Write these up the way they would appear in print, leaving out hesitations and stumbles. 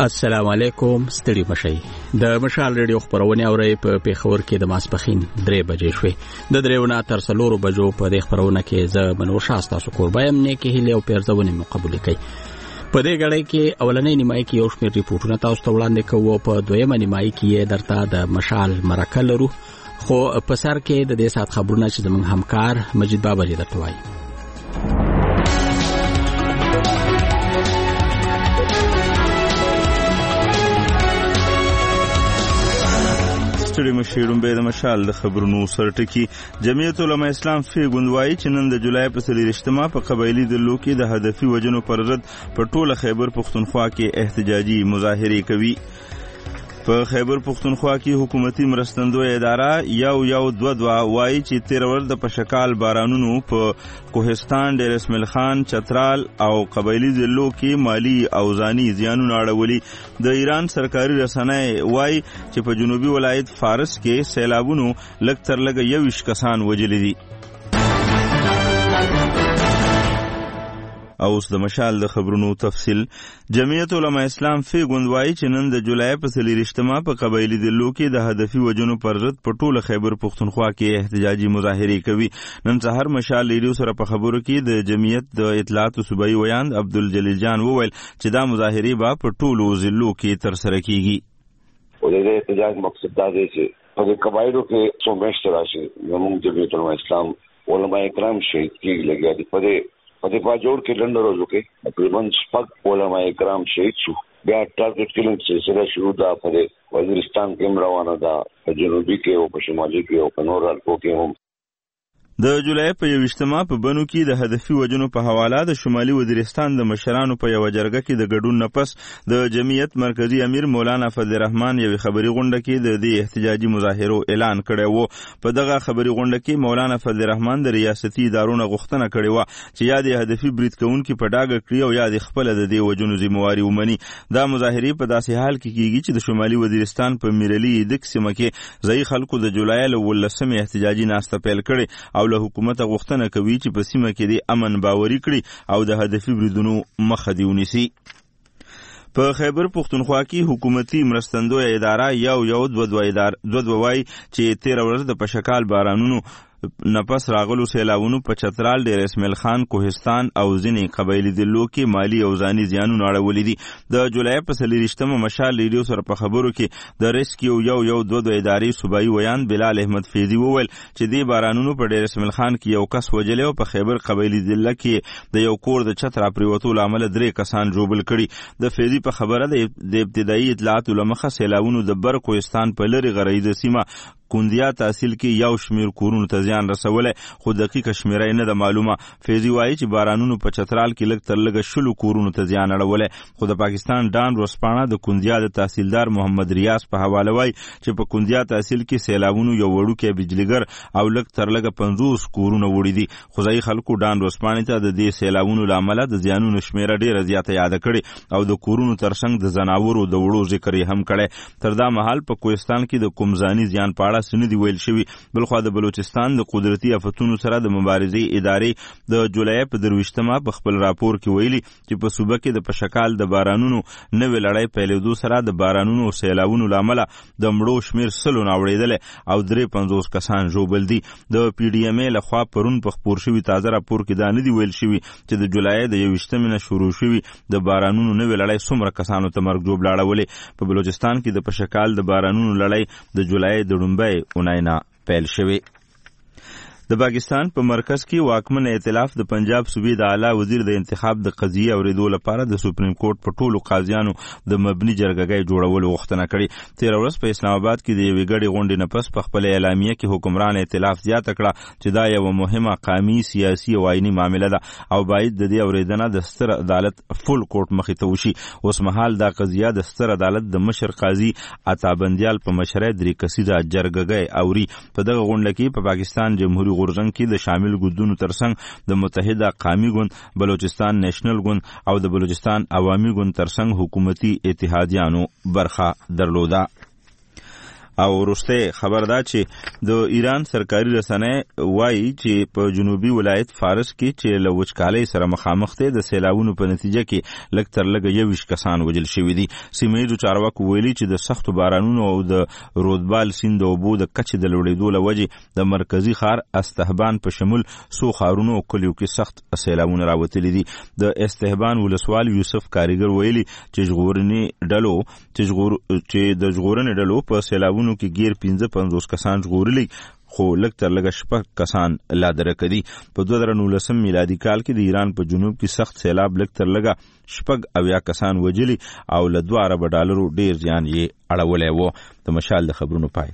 السلام علیکم. ستړي مشئ. د مشال ریډیو خبرونه اوري په پیښور کې د ماسپخین 3 بجې شوې. د دریونه تر 4 بجو په دې خبرونه کې زه منور شاستا سو قربایم نه کې هلي او پیرځونه مقبول کړي. په دې غړې کې اولنې نیمای کې یو شمېر ریپورتونه تاسو ته وړاندې کوو. په دویمه نیمای کې درته د مشال مرکه لرو، خو په سر کې د دې سات خبرونه چې زموږ همکار مجید بابا درته وایي. ستړي مشیرون به د مشال د خبرونو سرټکی. جمعیت علماء اسلام فی غوندوای چې نن د جولای په 30 په قبایلی دلو کې د هدفي وجنو پر ضد په ټوله خیبر پختونخوا کې احتجاجي مظاهره کوي. په خیبر پختونخوا کې حکومتي مرستندوی اداره یو 22 وایي چې 13 ورځ د پشکال بارانونو په کوهستان، ډیر اسماعیل خان، چترال او قبایلی ضلعو کې مالی او ځاني زیانونه اړولي. د ایران سرکاري رسنۍ وایي چې په جنوبي ولایت فارس کې سیلابونو لږ تر لږه 21 کسان وژلي دي. او اوس د مشال د خبرونو تفصیل. جمعیت علماء اسلام فی غوندوای چې نن د جولای په 30 په قبایلی دلو کې د هدفي وجنو پر ضد په ټوله خیبر پختونخوا کې احتجاجي مظاهره کوي. نن سحر مشال ریډیو سره په خبرو کې د جمعیت د اطلاعات صوبایي ویاند عبدالجلیل جان وویل چې دا مظاهره به په ټولو ضلعو کې تر سره کیږي. او د احتجاج مقصد دا دی چې په قبایلو کې څو میاشتې راشي زموږ جمعیت علماء اسلام علماء کرام شهید کیږي لګیا دي. په دې باجوړ کې لنډ ورځو کې تقریبا شپږ علماء کرام شهید شو. بیا ټارګټ کلینګ سلسله شروع ده. په وزیرستان کې روانه ده، په جنوبي کې او په شمالي کې او په نور علاقو کې هم. د جولای په 21 په بنو کې د هدفي وجنو په حواله د شمالي وزیرستان د مشرانو په یو جرګه کې د ګډون نفس د جمعیت مرکزی امیر مولانا فضل الرحمن یو خبري غونډه کې د دې احتجاجي مظاهرو اعلان کړی وو. په دغه خبري غونډه کې مولانا فضل الرحمن د ریاستي ادارو غوښتنه کړې و چې یا د هدفي برید کوونکو په ډاګه کړی او یا د خپل د دې وجنو ذمہواری ومني. دا مظاهره په داسې حال کې کیږي چې د شمالي وزیرستان په میرلی د سیمه کې ځای خلکو د جولای له 18 احتجاجي ناسته پیل کړي او له حکومت غوښتنه کوي چې په سیمه کې د امن باوري کړي او د هدفي بریدونو مخه دی ونیسي. په خیبر پختونخوا کې حکومتي مرستندوی اداره یو 22 وایي چې 13 ورځ د پشکال بارانونو نفس راغلو سیلابونو په چترال، ډیر اسماعیل خان، کوهستان او ځینې قبایلی دلو کې مالی او ځاني زیانونه اړولي دي. د جولای په 30 مشال ریډیو سره په خبرو کې د ریسکیو یو 22 ادارې صوبایي ویاند بلال احمد فیضی وویل چې دې بارانونو په ډیر اسماعیل خان کې یو کس وژلی او په خیبر قبایلی دله کې د یو کور د چت راپریوتو له امله 3 کسان ژوبل کړي. د فیضی په خبره د ابتدایي اطلاعات لمخه سیلابونو د بر کوهستان په لری غریده سیمه کوندیا تحصیل کې یو شمیر کورونو ته زیان رسولی، خو دقیقه شمیره نه ده معلومه. فیضی وایي چې بارانونو په چترال کې لږ تر لږه 20 کورونو ته زیان اړولی، خو د پاکستان ډان ورسپاڼه د کوندیا د تحصیلدار محمد ریاض په حواله وایي چې په کوندیا تحصیل کې سیلابونو یو وړوکی بجلیګر او لږ تر لږه 50 کورونه وړي دي. خو ځایي خلکو ډان ورسپاڼې ته د دې سیلابونو له امله د زیانونو شمیره ډیره زیاته یاده کړې او د کورونو ترڅنګ د ځناورو د وړو ذکر یې هم کړی. تر دا مهال په کوهستان کې د کوم ځاني زیان په اړه سندې ویل شوي. بلخوا د بلوچستان د قدرتي آفتونو سره د مبارزې ادارې د جولای په 23 په خپل راپور کې ویلي چې په صوبه کې د پشکال د بارانونو نوې لړۍ پیلېدو سره د بارانونو او سیلابونو له امله د مړو شمیر 100 اوړېدلی او 53 کسان ژوبل دي. د پی ډي ام ای لخوا پرون په خپور شوي تازه راپور کې دا نه دی ویل شوي چې د جولای د 21 نه شروع شوي د بارانونو نوې لړۍ څومره کسانو ته مرګ ژوبل اړولی. په بلوچستان کې د پشکال د بارانونو لړۍ د جولای د لومړۍ اونۍ نه پیل شوی. د پاکستان په مرکز کې واکمن ائتلاف د پنجاب صوبې د اعلی وزیر د انتخاب د قضیې اوریدو لپاره د سپریم کورټ په ټولو قاضیانو د مبني جرګهګۍ جوړولو غوښتنه کړې. 13 ورځ په اسلام آباد کې د یوې ګډې غونډې نه پس په خپل اعلامیه کې حکمران ائتلاف زیاته کړه چې دا یو مهمه قومي، سیاسي او آئینی معامله ده او باید د دې اوریدنه د ستر عدالت فل کورټ مخې ته وشي. اوس مهال دا قضیه د ستر عدالت د مشر قاضي عطابندیال په مشرۍ 3 کسیزه جرګهګۍ اوري. په دغه غونډه کې په پاکستان جمهوریت غورځنګ کې د شامل ګوندونو ترڅنګ د متحده قومي ګوند، بلوچستان نیشنل ګوند او د بلوچستان عوامي ګوند ترڅنګ حکومتي اتحادیانو برخه درلوده. او وروسته خبر دا چې د ایران سرکاري رسنۍ وایي چې په جنوبي ولایت فارس کې چې له وچکالۍ سره مخامخ دي د سیلابونو په نتیجه کې لږ تر لږه 21 کسان وژل شوي دي. سیمه‌ییزو چارواکو ویلي چې د سختو بارانونو او د رودبال سیند د اوبو د کچې د لوړېدو له وجې د مرکزي ښار استهبان په شمول څو ښارونو او کلیو کې سخت سیلابونه راوتلي دي. د استهبان ولسوال یوسف کاریګر ویلي چې د ژغورنې ډلو په سیلابونو کې ګیر 55 کسان ژغورلي خو لږ تر لږه 6 کسان لا درکه دي. په 2019 میلادي کال کې د ایران په جنوب کې سخت سیلاب لږ تر لږه 6 کسان وژلي او له $2 ارب ډیر زیان یې اړولی و. د مشال د خبرونو پای.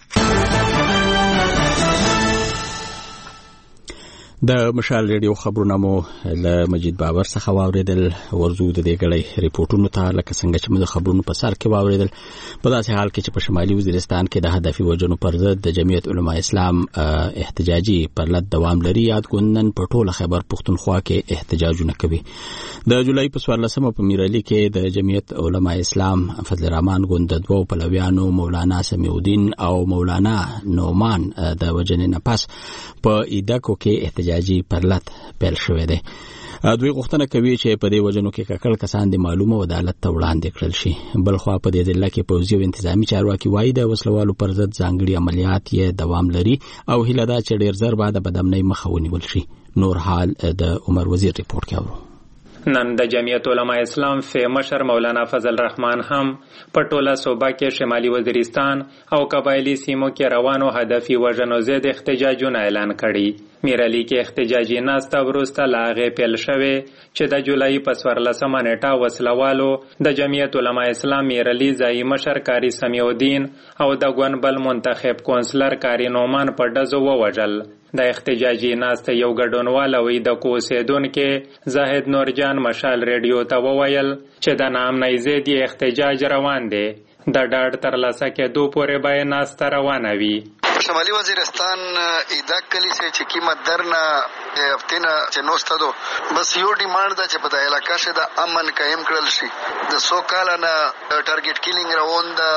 د مشال ریډیو خبرونه مو له مجید بابر څخه واوریدل. ورزو د دې غړي ریپورتونو ته لکه څنګه چې موږ خبرونو په سر کې واوریدل په داسې حال کې چې په شمالي وزیرستان کې د هدفي وژنو پر ضد د جمعیت علما اسلام احتجاجي پرلط دوام لري. یادګونن په ټوله خیبر پښتونخوا کې احتجاجونه کوي. د جولای په 14مه په میرالي کې د جمعیت علما اسلام فضل الرحمن ګوند د دوه پلویانو مولانا سمیع الدین او مولانا نومان د وجنې نه پس په ایدکو کې احتجاجي پرلط پیل شوې ده. دوی غوښتنه کوي چې په دې وجنو کې ککړ کسان د معلومه عدالت ته وړاندې کړل شي. بلخوا په دې ځل کې پوځي او انتظامی چارواکي وایي د وسلوالو پر ضد ځانګړي عملیات یې دوام لري او هیله ده چې ډیر زر بعد بدامنۍ مخه ونیول شي. نور حال د عمر وزیر ریپورت کوي. نن د جمعیت علما اسلام فی مشر مولانا فضل الرحمن هم په ټوله صوبه کې شمالي وزیرستان او قبایلی سیمو کې روانو هدفي وژنو ضد احتجاجونه اعلان کړي. میرالي کې احتجاجي ناسته وروسته لا هغې پیل شوې چې د جولای په 14مه نیټه وسلوالو د جمعیت علما اسلام میرالي ځایي مشر قاري سمیع الدین او د ګونبل منتخب کونسلر قاري نومان په ډزو ووژل. د احتجاجي ناسته یو ګډونوال وی د کوسیدونکو زاهد نورجان مشال ریډیو ته وویل چې د نامنۍ ضد احتجاج روان دی. د ډاډ ترلاسه کېدو پورې به ناسته روانه وي. شمالي وزیرستان ایدک کلی سے چې قیمت درنه هفتینه چې نوسته دو بس یو ډیماند ده چې په د علاقه شه د امن قائم کړل شي. د 100 کاله نه ټارګټ کیلینګ روان ده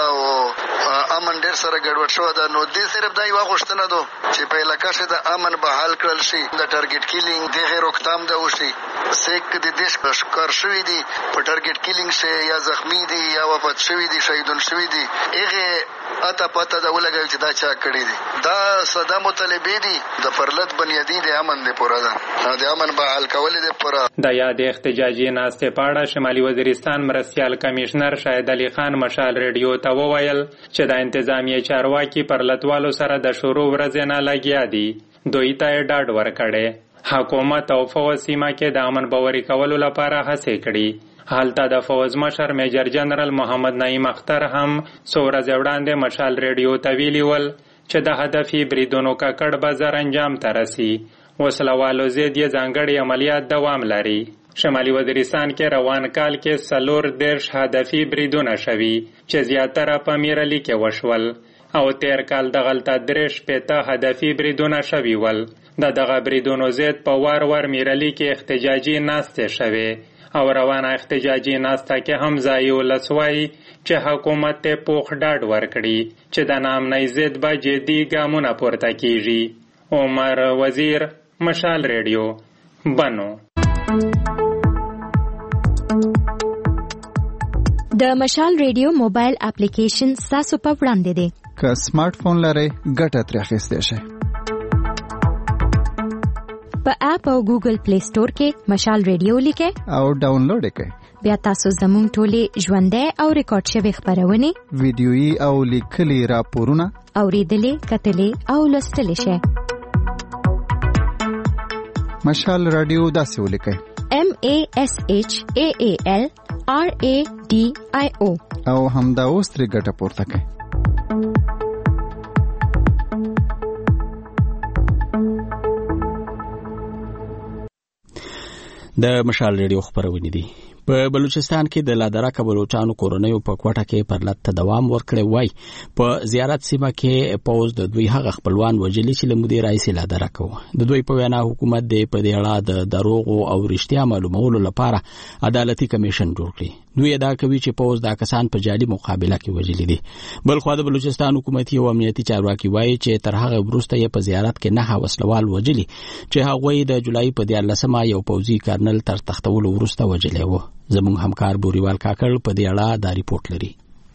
او امن ډیر سره ګډوډ شو ده. نو دې صرف دا یو غوښتنه ده چې په علاقه شه د امن بحال کړل شي. د ټارګټ کیلینګ دغه روکتام ده وشي. سیک د دیش کار شوی دي په ټارګټ کیلینګ شه یا زخمی دي یا وفات شوی دي شهیدون شوی دي. هغه اته پته ده ولګوي چې دا چا کړی دي. دا صدا مطالبه دي د پرلط بنیادی د امن د پوره ده د امن بحال کول دي پوره. د یاد احتجاجي ناسته پاړه شمالي وزیرستان مرستيال کمشنر شاهد علي خان مشال ریډیو ته وویل چې د انتظامیه چارواکي پرلطوالو سره د شروع ورځ نه لګیا دي. دوی ته ډاډ ورکړي. حکومت او فوج سیمه کې د امن باوري کولو لپاره هڅې کړي. حالته د فوج مشر میجر جنرال محمد نعیم اختر هم څو ورځې وړاندې مشال ریډیو ته ویلي ول چې د هدفي بریدونو ککړ بازار انجام ته رسي. وسلوالو ضد یې ځانګړي عملیات دوام لري. شمالي وزیرستان کې روان کال کې 14 هدفي بریدونه شوي چې زیاتره په میرالي کې وشول او تیر کال دغلته 3 هدفي بریدونه شوي ول. دغه بریدونو ضد په وار میرالي کې احتجاجي ناسته شوي او روانه احتجاجي ناسته کې هم ځایي ولسوایي چې حکومت ته پوخ ډاډ ورکړي چې د نامنۍ ضد به جدي ګامونه پورته کیږي. عمر وزیر مشال ریډیو بنو. د مشال ریډیو موبایل اپلیکیشن تاسو په وړاندې دی. که سمارټ فون لرئ ګټه ترې اخیستی شئ. په اپ او ګوګل پلی سٹور کې مشال ریډیو لیکئ او ډاونلوډ کړئ. بیا تاسو زموږ ټولې ژوندۍ او ریکارډ شوې خبرونه ویډیويي او لیکلي راپورونه اوریدلې کتلې او لوستلې شئ. مشال رادیو داسې ولیکئ MASHAAL RADIO او همدا اوس ترې ګټه پورته کړئ. د مشال ریډیو خبرونه دي. په بلوچستان کې د لادرکه بلوچستانو کورونیو په کوټه کې پرلط ته دوام ورکړی وای. په زیارت سیمه کې پوز د دوی هغه خپلوان وجلی چې لمدي رئیس لادرکه و. د دوی په وینا حکومت د په دې اړه د دروغ او رښتیا معلومولو لپاره عدالتي کمیشن جوړ کړي. دوی دا کوي چې پوز دا کسان په جالي مقابله کې وژلي دي. بل خو د بلوچستان حکومتي او امنیتي چارواکي وایي چې تر هغه وروسته یې په زیارت کې نه وسلوال وژلي چې هغوی د جولای په 14مه یو پوځي کارنل تر تختولو وروسته وژلی و. زموږ همکار بوریوال کاکړ په دې اړه دا ریپورت لري.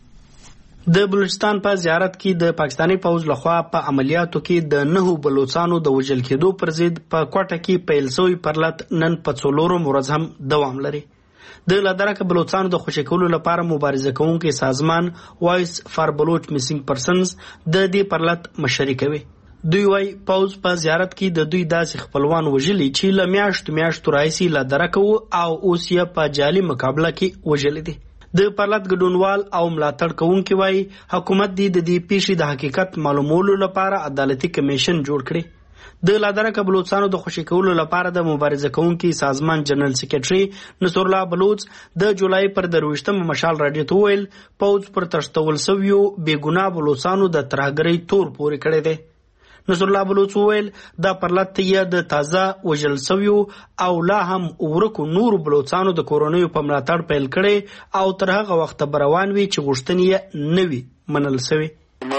د بلوچستان په زیارت کې د پاکستاني پوځ لخوا په عملیاتو کې د 9 بلوچستانو د وژل کېدو پر ضد په کوټه کې پیل شوی پرلط نن په 4 ورځ هم دوام لري. د لادرکه بلوچستان د خوشی کولو لپاره مبارزه کوونکي سازمان وایس فار بلوچ میسینګ پرسنز د دې پرلط مشري کوي. دوی وايي پوز په زیارت کې د دوی داسې خپلوان وژلي چې له میاشتو راځي لادرکه او اوس یې په جالي مقابله کې وژل دي. د پرلط ګډونوال او ملاتړ کوونکي وايي حکومت د دې پیښې د حقیقت معلومولو لپاره عدالتي کمیشن جوړ کړي. د لادرکه بلوچستانو د خوشی کولو لپاره د مبارزه کوونکي سازمان جنرال سیکریټري نصر الله بلوچ د جولای پر 23 مشال رادیو ته ویل پوز پر تشتول سویو بیګنا بلوچستانو د ترهګری تور پورې کړی دی. نصر الله بلوچ ویل دا پرلط یې د تازه وژل سویو او لا هم ورکو نور بلوچستانو د کورونیو په ملاتړ پیل کړي او تر هغه وخت روان وي چې غوښتنې یې نه وي منل شوی.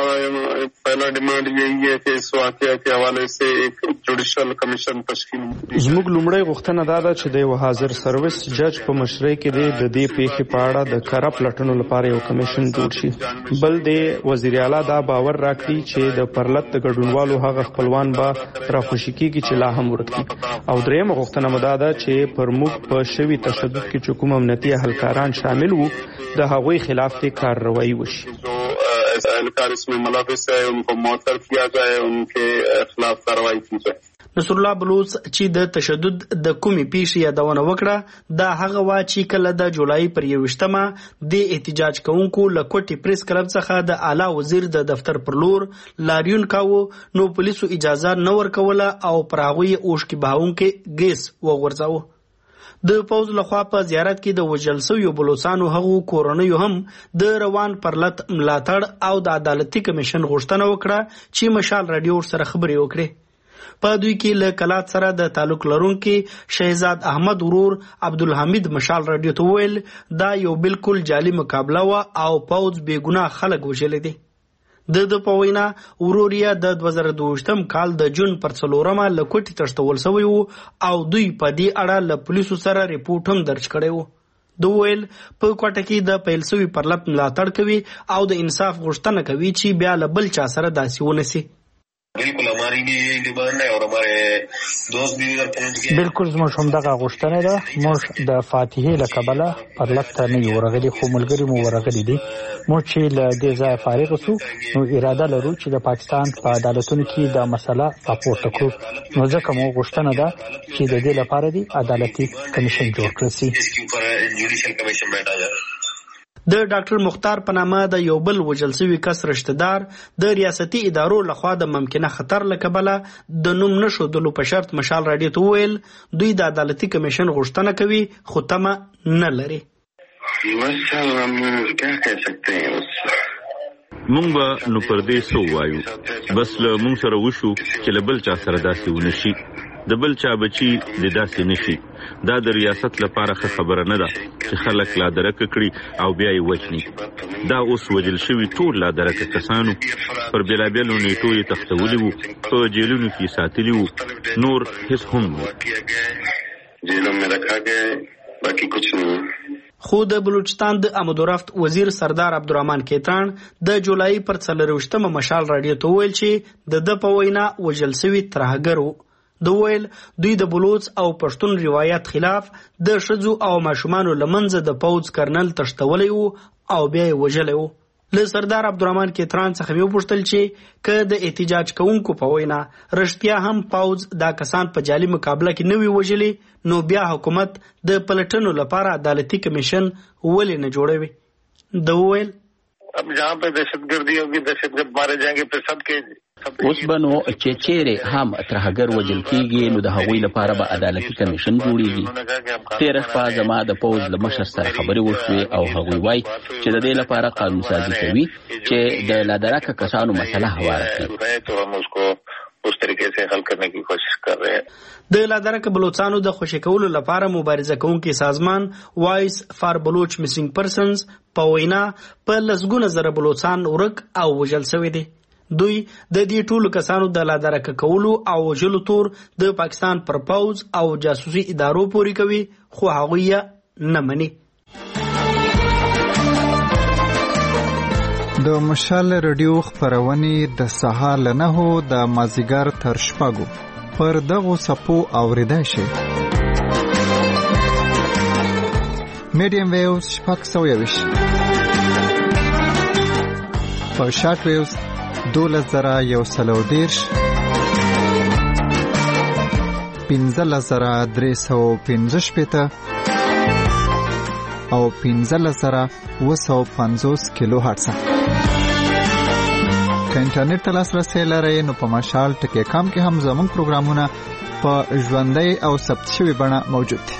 पहला डिमांड यही है कि इस वाकया के हवाले से एक जुडिशल कमीशन तश्कील. زموږ لومړی غوښتنه دا ده چې د یو حاضر سروس جج په مشرۍ کې د دې پیښې په اړه د کره پلټنو لپاره یو کمیشن جوړ شي. بل د وزیر اعلی دا باور راکړي چې د پرلط د ګډونوالو هغه خپلوان به راخوشي کیږي چې لا هم ورک دي. او درېمه غوښتنه مو دا ده چې پر موږ په شوي تشدد کې چې کوم امنیتي اهلکاران شامل وو د هغوی خلاف ته کارروایي وشي. اهلکار इसमें मुलविस है उनको मुअत्तल किया जाए, उनके खिलाफ कार्रवाई की जाए. نصر الله بلوچ چې د تشدد د کومې پیښې یادونه وکړه دا هغه وا چې کله د جولای پر 21مه د احتجاج کوونکو له کوټي پریس کلب څخه د اعلی وزیر د دفتر پر لور لاریون کاوه نو پولیسو اجازه نه ورکوله او پر هغه اوښکې بهاونکې ګیس وغورځاوه. د پوز لخوا په زیارت کې د وژل شویو بلوچستانو هغو کورنیو هم د روان پرلط ملاتړ او د عدالتي کمیشن غوښتنه وکړه چې مشال رادیو سره خبرې وکړي. په دوی کې له کلات سره د تعلق لرونکي شهزاد احمد ورور عبدالحمید مشال رادیو ته ویل دا یو بالکل جعلي مقابله و او پوز بېګناه خلک وژلي دي. د په وینا وروریا د 2022 کال د جون پر 4مه له کوټې تشتول شوی وو او دوی په دې اړه له پولیسو سره ریپورت هم درج کړی وو. دوی ویل په کوټه کې د پیل شوی پرلط ملاتړ کوي او د انصاف غوښتنه کوي چې بیا له بل چا سره داسې ونسي. बिल्कुल हमारी भी यही डिमांड है और हमारे दोस्त भी इधर पहुंच गए. बिल्कुल زموږ هم دغه غوښتنه ده. موږ د فاتحې له کبله پرلط ته نه یو ورغلي خو ملګري مو ورغلي دي. موږ چې له دې ځایه فارغ شو نو اراده لرو چې د پاکستان په عدالتونو کې دا مسله راپورته کړو. نو ځکه مو غوښتنه ده چې د دې لپاره دی عدالتي کمیشن جوړ کړل شي. د ډاکټر مختار په نامه د یو بل وژل شوي کس رشتهدار د ریاستي ادارو لخوا د ممکنه خطر له کبله د نوم نښودلو په شرط مشال رادیو ته وویل دوی د عدالتي کمیشن غوښتنه کوي خو تمه نه لري. مونږ به نو پر دې سو وایو بس له مونږ سره وشو چې له بل چا سره داسې ونشي. د بل چا بچي د داسې نشي. دا د ریاست لپاره ښه خبره نه ده چې خلک لا درکه کړي او بیا یې وجني. دا اوس وجل شوي ټول لا درکه کسانو پر بېلابېلو نیټو یې تختولي وو په جیلونو کې ساتلي وو نور هیڅ هم نه. خو د بلوچستان د امدورفت وزیر سردار عبدالرحمن کیتان د جولای پر 24مه مشال رادیو ته ویل چې د په وینا وژل شوي ترهګر وو. د ویل دوی د بلوچ او پښتون روایت خلاف د ښځو او ماشومانو لمنځه د پوځ کرنل تشتولی وو او بیا یې وژلی وو. له سردار عبدالرحمن کیتران څخه مې وپوښتل چې که د احتجاج کوونکو په وینا رښتیا هم پوځ دا کسان په جعلي مقابله کې نه وي وژلي نو بیا حکومت د پلټنو لپاره عدالتي کمیشن ولې نه جوړوي. د ویل अब जहाँ पे दहशतगर्दी होगी दहशतगर्द मारे जाएंगे फिर सबके اوس به نو چې چیرې هم ترهګر وژل کېږي نو د هغوی لپاره به عدالتي کمیشن جوړیږي. تېره شپه زما د پوځ له مشر سره خبرې وشوې او هغوی وایي چې د دې لپاره قانون سازي کوي چې د لادرکه کسانو مسله هواره کړي. उस तरीके से हल करने की कोशिश कर रहे हैं. د لادرک بلوچستانو د خوشی کولو لپاره مبارزه کوونکي سازمان وایس فار بلوچ میسینګ پرسنز په وینا په لسګونه زره بلوچستان ورک او وژل شوی دي. دوی د دې ټولو کسانو د لادرک کولو او وژلو تور د پاکستان پر پوز او جاسوسي ادارو پوري کوي خو هغوی نه مني. د مشال رادیو خبرونه د سهار له 9 د مازیګر تر شپږو پر دغه سپو اوریدای شي. میډیم ویوز شپږ سویوش په شارټ ویوز 12,130 15,315 او 15,250 کیلو هرتز. که انټرنیټ ته لاسرسی لرئ نو په مشال ټکی کام کې هم زموږ پروګرامونه په ژوندۍ او ثبت شوي بڼه موجود دي.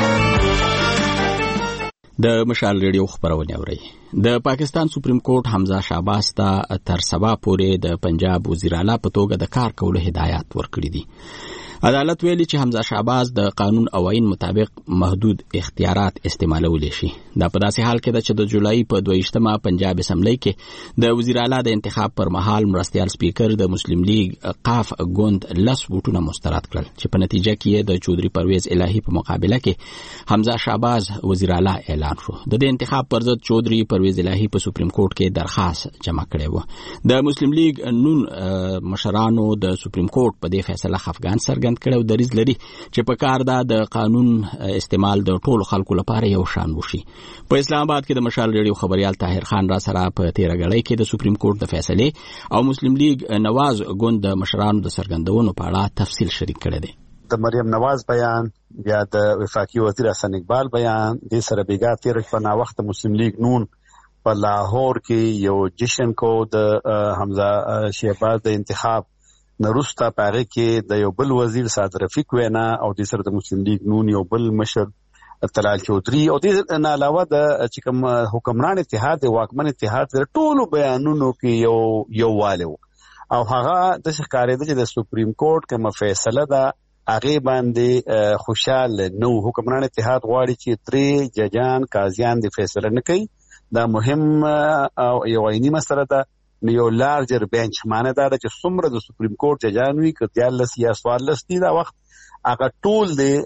د مشال ریډیو خبرونه اوري. د پاکستان سپریم کورټ حمزه شعباس ته تر سبا پورې د پنجاب وزیر اعلی په توګه د کار کولو هدایت ورکړي دي. عدالت ویلي چې حمزه شعباس د قانون او آئین مطابق محدود اختیارات استعمالولی شي. دا په داسې حال کې ده چې د جولای په 22مه پنجاب اسمبلی کې د وزیر اعلی د انتخاب پر مهال مرستیال سپیکر د مسلم لیگ قاف ګوند 10 ووټونه مسترد کړل چې په نتیجه کې د چودري پرویز الهی په مقابله کې حمزه شعباس وزیر اعلی اعلان شو. د دې انتخاب پر ضد چودري پرویز الهی په سپریم کورټ کې درخواست جمع کړی و. د مسلم لیگ نون مشرانو د سپریم کورټ په دې فیصله خفګان څرګند کړو دریز لري چې په کار دا د قانون استعمال د ټولو خلکو لپاره یو شان وشي. په اسلام آباد کې د مشال ریډیو خبريال طاهر خان را سره په 13 غړي کې د سپریم کورټ د فیصله او مسلم لیگ نواز ګوند مشرانو د سرګندونو په اړه تفصیل شریک کړی دی. د مریم نواز بیان یا د وفاقي وزیر حسن اقبال بیان د سره بیګا تیر په نا وخت مسلم لیگ نون په لاهور کې یو جشن کو د حمزه شعباس د انتخاب نرستا پاره کې د یو بل وزیر سعد رفیق وینا او د سره د مسلم لیگ نون یو بل مشر طلال چودري او د نه علاوه د چې کوم حکمران اتحاد واکمن اتحاد ټولو بیانونو کې یو والو او هغه د ښکارېده چې د سپریم کورټ کوم فیصله ده هغه باندې خوشاله نو حکمران اتحاد غواړي چې 3 ججان قاضیان د فیصله نه کوي. دا مهم او یو عیني مسله ده. یو لارجر بنچ معنی دا چې څومره د سپریم کورټ ججان وی کتیالس یا 14 دی دا وخت هغه ټول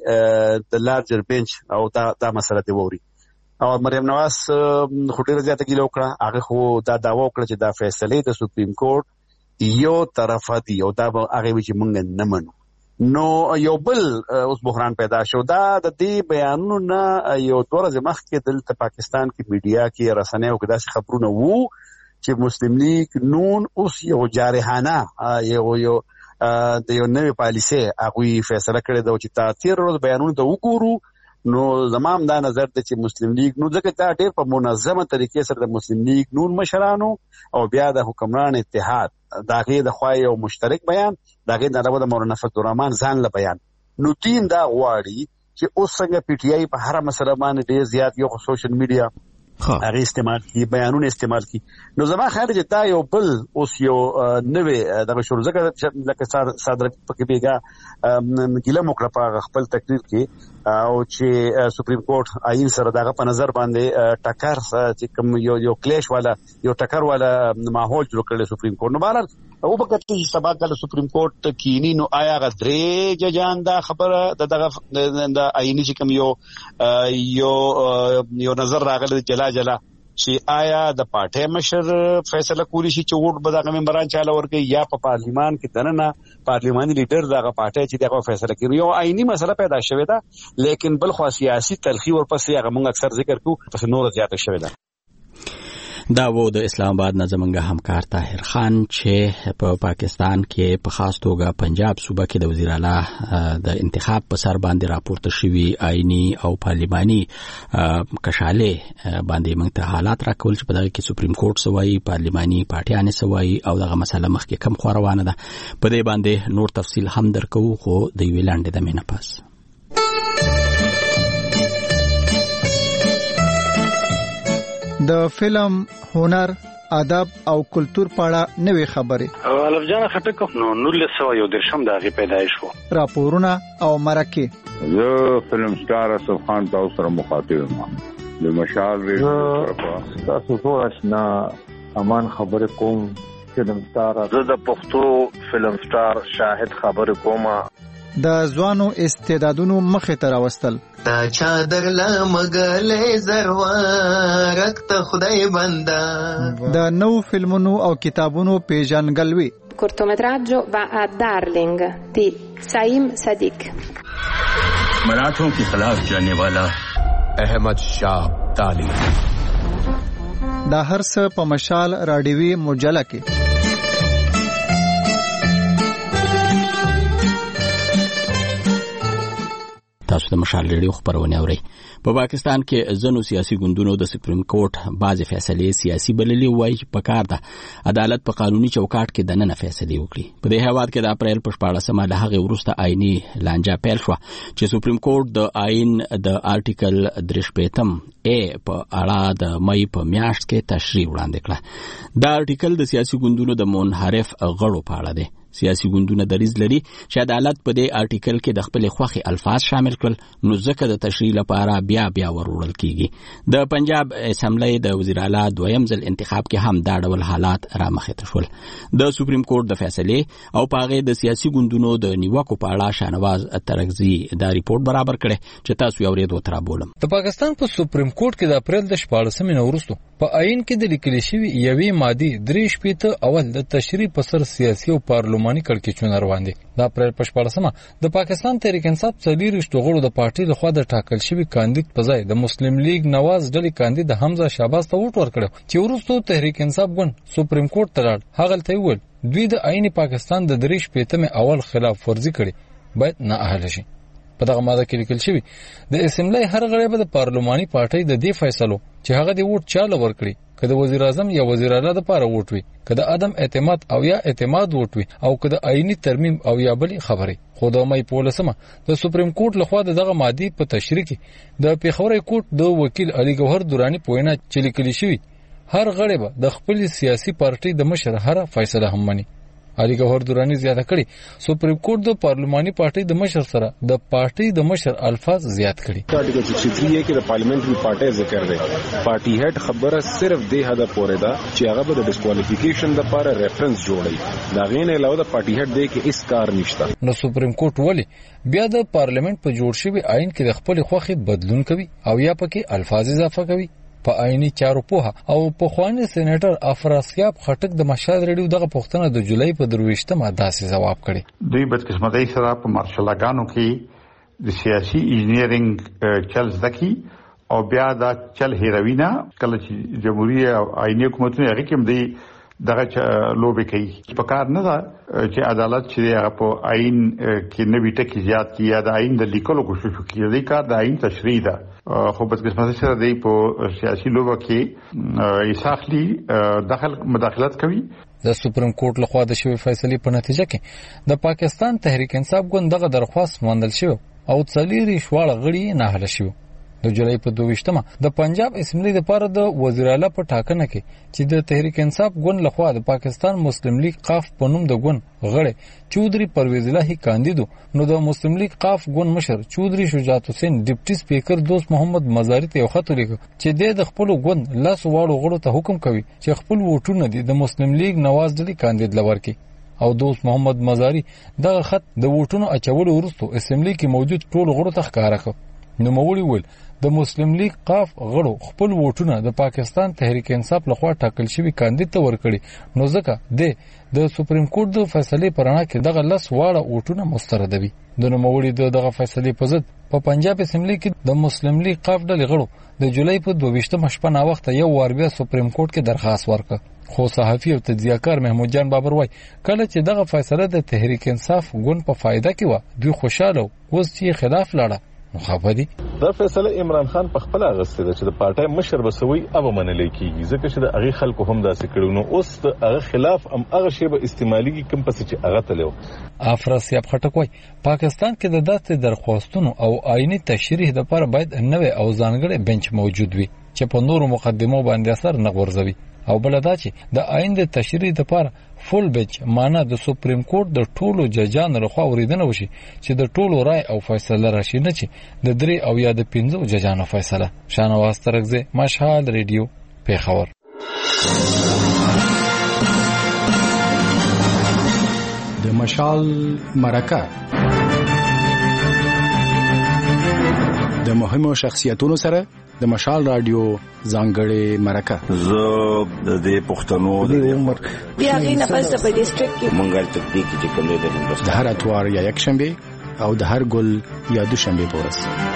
د لارجر بنچ او دا مسله دی ووري. او مریم نواز خټیر زیاته کې لوکړه هغه خو دا داوا وکړه چې دا فیصله د سپریم کورټ یو طرفه دی او دا هغه چې مونږ نه منو. نو یو بل اوس بحران پیدا شو. دا د دې بیانونو نه یو 2 ورځې مخکې دلته پاکستان کې میډیا کې رسنیو کې داسې خبرونه وو چې مسلم لیگ نون اوس یو جارحانه یو د یو نوې پالیسي هغه فیصله کړې ده چې تا 13 ورځې بیانونه ته وګورو. نو زمام دا نظر ده چې مسلم لیگ نو ځکه تا ډېر په منظمه طریقې سره د مسلم لیگ نون مشرانو او بیا د حکمران اتحاد داغه د خوای یو مشترک بیان داغه د علاوه د مولانا فضل الرحمن ځان له بیان نو تین دا غواړي چې اوس څنګه پی ټی آی په هر مسله باندې ډېر زیات یو سوشل میډیا هغه استعمال کی بیانونه استعمال کی. نو زما خیال چې دا یو بل اوس یو نوې دغه شروع ځکه لکه صادر پکې بیګا ګیله مکړه په خپل تقریر کې او چې سپریم کورټ آئین سره دغه په نظر باندې ټکر چې کوم یو کلیش والا یو ټکر والا ماحول جوړ کړل سپریم کورټ. نو بهر او په کتل چې سبا کله سپریم کورټ کینی نو آیا غدرې ججان دا خبره دغه د آئینی چې کوم یو نظر راغلی جلا چې آیا د پارټي مشر فیصله کولی شي چې ووټ به دغه ممبران چاله ورکړي یا په پارلیمان کې دننه پارلیماني لیډر دغه پارټي چې دغه فیصله کوي. یو آئینی مسله پیدا شوې ده لیکن بل خو سیاسي تلخی ورپسې هغه موږ اکثر ذکر کوو پس نور زیاته شوې ده. دا و د اسلام آباد نه زمونږ همکار طاهر خان چې په پاکستان کې په خاص توګه پنجاب صوبه کې د وزیر اعلی د انتخاب په سر باندې راپورته شوی آئینی او پارلیماني کشاله باندې موږ ته حالات راکول چې په دغه کې سپریم کورټ سوای پارلیماني پارټیان سوای او دغه مسله مخکې کم خو روانه ده. په دې باندې نور تفصیل هم درکو خو د ویلاندې د مینه پاس. د فلم هنر ادب او کلچر په اړه نوې خبرې. الف جان خټک نو 1910 د هغه پیدایش وو. راپورونه او مرکه. زه فلم سٹار اسف خان تاسو سره مخاطب یم. د مشال ریډیو تاسو ټول آشنا امان خبره کوم. فلم سٹار زه د پښتو فلم سٹار شاهد خبره کوم. د ځوانو استعدادونو مخې ته راوستل. تا چادر لمغلې زروارک ته خدای بندا. د نو فلمونو او کتابونو پیژنګلوي. cortometraggio va a Darling di Saim Sadiq. मराठों के खिलाफ जाने वाला अहमद शाह अब्दाली. دا هر څه په مشال راډیوي مجله کې. تاسو د مشال ریډیو خبرونه اورئ. په پاکستان کې ځینو سیاسي ګوندونو د سپریم کورټ بعضې فیصلې سیاسي بللې وایي چې پکار ده عدالت په قانوني چوکاټ کې دننه فیصلې وکړي. په دې هیواد کې د اپریل په 14مه له هغې وروسته آئیني لانجه پیل شوه چې سپریم کورټ د آئین د آرټیکل 63 په اړه د مئی په میاشت کې تشریح وړاندې کړه. دا آرټیکل د سیاسي ګوندونو د منحرف غړو په اړه دی. سیاسي ګوندونه دریځ لري چې عدالت په دې آرټیکل کې د خپل خوخي الفاظ شامل کړل، نو ځکه د تشریح لپاره بیا وروړل کیږي. د پنجاب اسمبلی د وزیر اعلی دویم ځل انتخاب کې هم دا ډول حالات رامخې ته شول. د سپریم کورټ د فیصلې او پاغه د سیاسي ګوندونو د نیوکو په اړه شاهنواز ترغزي دا ریپورت برابر کړي چې تاسو یې اورېدو تر بولم. د پاکستان په سپریم کورټ کې د اپریل د 14مې وروسته په آئین کې د لیکل شوی یوې ماده 3 اول د تشریح په سر سیاسي او پارلماني کړکېچونه روان دي. د اپریل په 14مه د پاکستان تحریک انصاف 40 غړو د پارټي لخوا د ټاکل شوی کاندید په ځای د مسلم لیگ نواز ډلې کاندید حمزه شهباز ته ووټ ورکړ چې وروسته تحریک انصاف ګوند سپریم کورټ ته لاړ. هغه ته ویل دوی د آئین پاکستان د 3 اول خلاف ورزي کړي باید نه اهل شي. په دغه ماده کې لیکل شوی د اسمبلی هر غړی به د پارلماني پارټي د دې فیصلو چې هغه د ووټ چاله ورکړي کله وزیر اعظم یا وزیر اعلی د لپاره ووټ وي، کله عدم اعتماد او یا اعتماد ووټ وي، او کله آئینی ترمیم او یا بلی خبره. خو د مې په لسمه د سپریم کورټ لخوا دغه ماده په تشریح کې د پیښور کورټ د وکیل علي ګوهر دورانی پوینا چې لیکل شوی هر غړی به د خپل سیاسي پارټي د مشر هر فیصله هم مني. علي ګوهر دورانی زیاته کړي سپریم کورټ د پارلماني پارټي د مشر سره د پارټي د مشر الفاظ زیات کړي. آرټیکل 63 کې د پارلیمنټري پارټي ذکر دی. پارټي هډ خبره صرف د هدا پورې ده چې هغه به د ډیسکوالیفیکیشن لپاره ریفرنس جوړي. دا غین علاوه د پارټي هډ دی کې هیڅ کار نشته. نو سپریم کورټ ولی بیا د پارلیمنت په جوړ شوی آئین کې د خپل خوخي بدلون کوي او یا پکې الفاظ اضافه کوي. په آئینی چارو پوها او په خواني سېنیټر افراسیاب خټک د مشال ریډیو دغه پښتنه د جولای په 23مه داسې جواب کړي. دوی بدقسمتۍ سره په مارشلګانو کې د سیاسي انجینیرینګ چل زکی او بیا دا چل هیروینا کله چې جمهوریت او آئینی حکومتونه هغه کې دی دغه لوبه کوي. په کار نه ده چې عدالت چې هغه په آئین کې نوې ټکی زیات کیه د آئین د لیکلو کوشش کوي. دې کار د آئین تشریح ده خو بدقسمتۍ سره دی په سیاسي لوبه کې ایساخلی مداخلت کوي. د سپریم کورټ لخوا د شوی فیصلې په نتیجه کې د پاکستان تحریک انصاف ګوند دغه درخواست مندل شو او 40 غړي نه حل شو. د جولای په 22مه د پنجاب اسمبلی لپاره د وزیر اعلی په ټاکنه کې چې د تحریک انصاف ګوند لخوا د پاکستان مسلم لیگ قاف په نوم د ګوند غړي چودري پرویز الهی کاندیدو نو د مسلم لیگ قاف ګوند مشر چودري شجاعت حسین ډیپټي سپیکر دوست محمد مزاری ته خط لیکو چې د خپل ګوند لاس واړو غړو ته حکم کوي چې خپل ووټونه د مسلم لیگ نواز ډلې کاندید لور کې او دوست محمد مزاری دغه خط د ووټونو اچولو وروسته اسمبلی کې موجود ټول غړو ته ښکارا کړ. نو مولوی ول د مسلم لیگ قاف غړو خپل ووټونه د پاکستان تحریک انصاف لخوا ټاکل شوی کاندید ته ورکړي نو ځکه د سپریم کورټ د فیصلې پرانا کې دغه لس واړه ووټونه مستردوي. د نوموړي دغه فیصلې په ضد په پنجاب اسمبلی کې د مسلم لیگ قاف ډلې غړو د جولای په 22مه شپه نا وخت یو وار بیا سپریم کورټ کې درخواست ورکړ. خو صحافي او تجزیه‌کار محمود جان بابر وای کله چې دغه فیصله د تحریک انصاف ګوند په فایده کې و دوی خوشاله اوس چې خلاف لاړه مخابدي. دا فیصله عمران خان په خپل غسته ده چې د پارټای مشر بسوي او منل کیږي ځکه چې د هغه خلکو هم داسې کړو نو اوس د هغه خلاف هم هغه شی به استعمالي کم پس چې هغه تلو. افراسیاب خټک وای پاکستان کې د داسې درخواستونو او آئینی تشریح لپاره باید نوې او ځانګړي بنچ موجود وي چې په نورو مقدمو باندې اثر نه غورځوي. او بل دا چې د آئین د تشریح لپاره فول بنچ معنا د سپریم کورټ د ټولو ججانو لخوا اوریدنه وشي چې د ټولو رائے او فیصله راشي، نه چې د 3 او یا د 5 ججانو فیصله. شانواز ترغزه، مشال ریډیو، پیښور. د مشال مرکه د مهمو شخصیتونو سره د مشال رادیو ځانګړې مرکه. زه د دې پښتنو د عمر بیا غي نه پس په ډیسټریکټ کې مونږه تطبیق چې کوم د هندوستان د هر اتوار یا یک شنبه او د هر ګل یا دوشنبه پورس.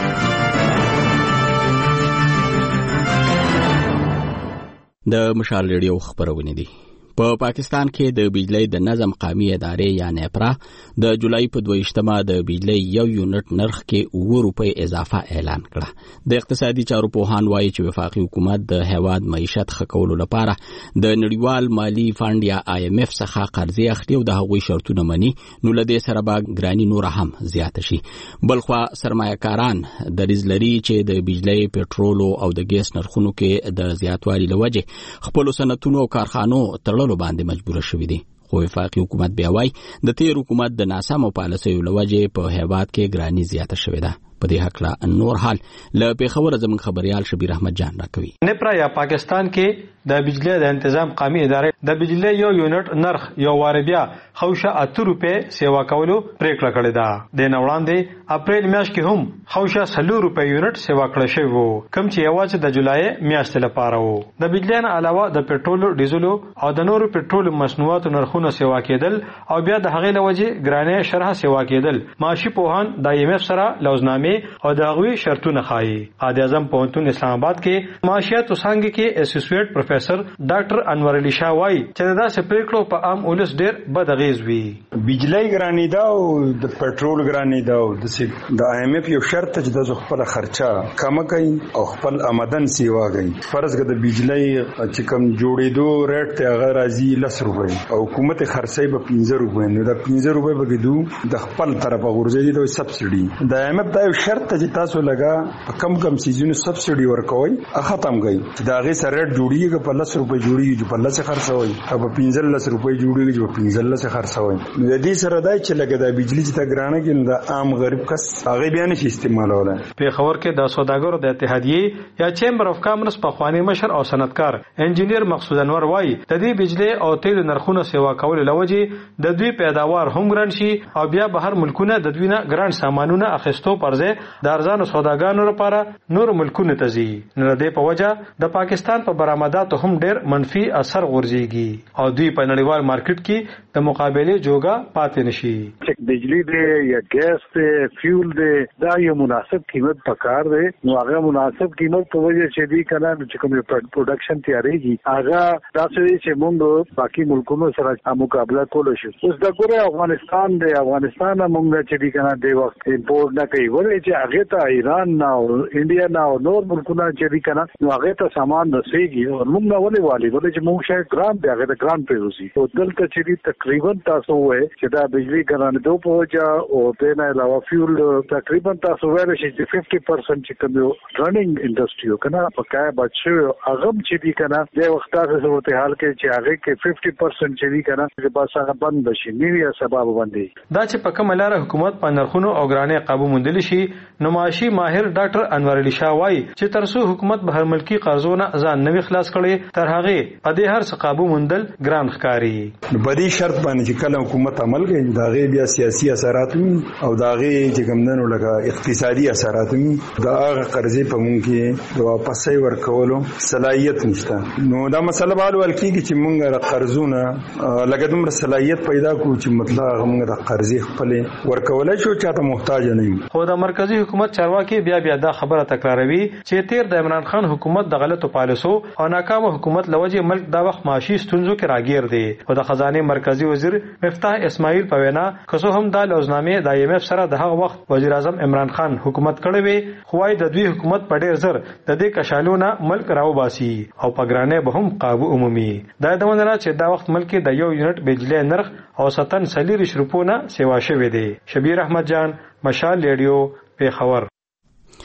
د مشال ریډیو خبرونه دي. په پاکستان کې د بجلی د نظم قومي ادارې یا نیپرا د جولای په 22مه د بجلی 1 یونټ نرخ کې 9 روپۍ اضافه اعلان کړه. د اقتصادي چارو پوهان وایي چې وفاقي حکومت د هیواد معیشت ښه کولو لپاره د نړیوال مالی فند یا IMF څخه قرضې اخلي او د هغوی شرطونه مني، نو له دې سره به ګرانی نور هم زیاته شي. بلخوا سرمایه‌کاران دریځ لري چې د بجلی، پټرول او د ګیس نرخونو کې د زیاتوالي لوجه خپل صنعتونو او کارخانو تړلو باندې مجبور شوي دي. خو وفاقي حکومت بیا وایي د تیر حکومت د ناسمو پالیسیو لوجه په هیواد کې ګرانی زیاته شوې ده. په دې حق نور حال له پیښور زموږ خبريال شبیر احمد جان راکوي. نیپرا یا پاکستان کې د بجلی د تنظیم قومي ادارې د بجلی 1 یونټ نرخ یو وار بیا خوشه 8 روپۍ سیوا کولو پریکړه کړې ده. د نوړاندې اپریل میاشت کې هم خوشه 100 روپۍ یونټ سیوا کړل شوی وو، کوم چې یوازې د جولای میاشتې لپاره وو. د بجلی نه علاوه د پټرول، ډیزل او د نورو پټرول مصنوعاتو نرخونه سیوا کېدل او بیا د هغې لوجه ګرانه شرح سیوا کېدل. معاشي پوهان د IMF سره لوزنامې او د هغوی شرطونه خایي. قائد اعظم پوهنتون اسلام آباد کې معاشیات څنګه کې اسوسییټ پروفیسور ډاکټر انور علي شاه وایي چې دا سپریکلو په عام اولس ډېر بد اغیز وي. بجلی ګرانی دا او د پټرول ګرانی دا او د IMF یو شرط چې د خپل خرچه کم کوي او خپل آمدن سیوا کوي. فرض کړه د بجلی چې کم جوړېدو ریټ ته هغه راځي 10 روپۍ او حکومت خرڅي به 15 روپۍ، نو د 15 روپۍ به کېدو د خپل طرفه غورځي د سبسيډي. د IMF دا شرط چې تاسو لګا کم سيزونو سبسيډي ورکوي ختم کړئ چې دا غي سره ریټ جوړیږي په 10 روپۍ جوړیږي چې په 10 خرڅوي او په 15 روپۍ جوړیږي چې په 15 خرڅوي. د دې سره دای چې لګا د بجلی چې ګرانه کې د عام غریب کس هغه بیان شي استعمالوله. په خبر کې د سوداګرو د اتحادیې یا چیمبر اف کامرس په خواني مشر او صنعتکار انجینیر مقصود انور وایي د دې بجلی او تیل نرخونه سیوا کول لوجه د دوی پیداوار هم ګران شي او بیا بهر ملکونه د دوی نه ګران سامانونه اخیستو پرځه د ارزانو سوداګانو لپاره نور ملکونه ته ځي. نو د دې په وجه د پاکستان په برآمداتو هم ډېر منفي اثر غورځيږي او دوی په نړیوال مارکیټ کې د مقابله جوګه پاتې نشي. چې بجلی دی یا ګیس دی، فیول دی، دا یو مناسب قیمت پکار دی. نو هغه مناسب قیمت په وجه چې دی کنه چې کوم پروډکشن تیاریږي هغه تاسو چې موږ باقي ملکونو سره مقابله کولای شو. اوس د ګوره افغانستان دی، افغانستان موږ چې دی کنه د وخت امپورټ نه کوي، ولې چې هغه ته ایران نه او انډیا نه او نور ملکونه چې دی کنه نو هغه ته سامان رسېږي او موږ نه ولې والی ولې چې موږ شاید ګران دی هغه د ګران پیروزي او دلته چې دی تقریبا تاسو وایي چې دا بجلی ګران دوه په وجه او د نه علاوه فیول تقریبا تاسو وایي چې 50% چې کوم رننګ انډستری کنه پکای بچو هغه چې دی کنه د وخت تاسو صورت حال کې چې هغه کې 50% چې دی کنه چې بس هغه بند بشي نیویا سبب باندې دا چې په کوم لار حکومت په نرخونو او ګرانه قابو موندل شي. نو معاشي ماهر ډاکټر انور علي شاه وایي چې ترڅو حکومت بهر ملکی قرضونه ځان نوي خلاص کړي تر هغه په دې هر څه قابو موندل ګران ښکاري. په دې شرط باندې چې کله حکومت عمل کوي دا غي بیا سیاسي اثرات او دا غي چې کومنو لکه اقتصادي اثرات دا هغه قرضې په مونږ کې د واپسې ورکولو صلاحیت نشته. نو دا مسله به ول کېږي چې مونږ قرضونه لکه دومره صلاحیت پیدا کوو چې مطلب موږ د قرضې خپل ورکولای شو چاته محتاج نه یو. خو د مرکزی حکومت چارواکي بیا دا خبره تکراروي چې تیر د عمران خان حکومت د غلطو پالیسو او ناکامه حکومت لوجه ملک دا وخت معاشي ستونزو کې راګیر دی. او د خزانه مرکزی وزیر مفتاح اسماعیل په وینا کسو هم د لوزنامه د IMF سره د هغه وخت وزیر اعظم عمران خان حکومت کړی وي، خو وايي د دوی حکومت په ډیر زر د دې کشالونه ملک راوباسي او په ګرانه به هم قابو عمومي. دا د مننه چې دا وخت ملک د 1 یونټ بجلی نرخ او 47 روپونه سیوا شوی دی. شبیر احمد جان، مشال ریډیو، پیښور.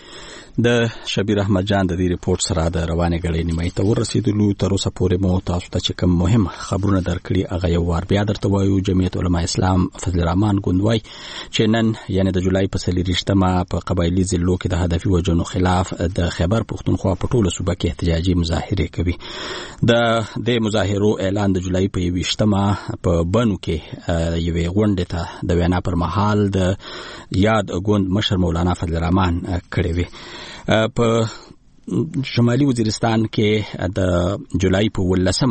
د شبیر احمد جان د دې ریپورت سره د روانه غړې نیمه ته ورسېدلو. تر اوسه پورې مو تاسو ته چې کوم مهم خبرونه درکړي هغه یو وار بیا درته وایو. جمعیت علما اسلام فضل الرحمن ګوندوای چې نن یعنی د جولای په 23مه په قبایلی ضلعو کې د هدفي وجنو خلاف د خیبر پښتونخوا په ټوله صوبه کې احتجاجي مظاهره کوي. د مظاهرو اعلان د جولای په 20مه په بنو کې یوې غونډې ته د وینا پر مهال د یاد ګوند مشر مولانا فضل الرحمن کړی وی. په شمالي وزیرستان کې د جولای په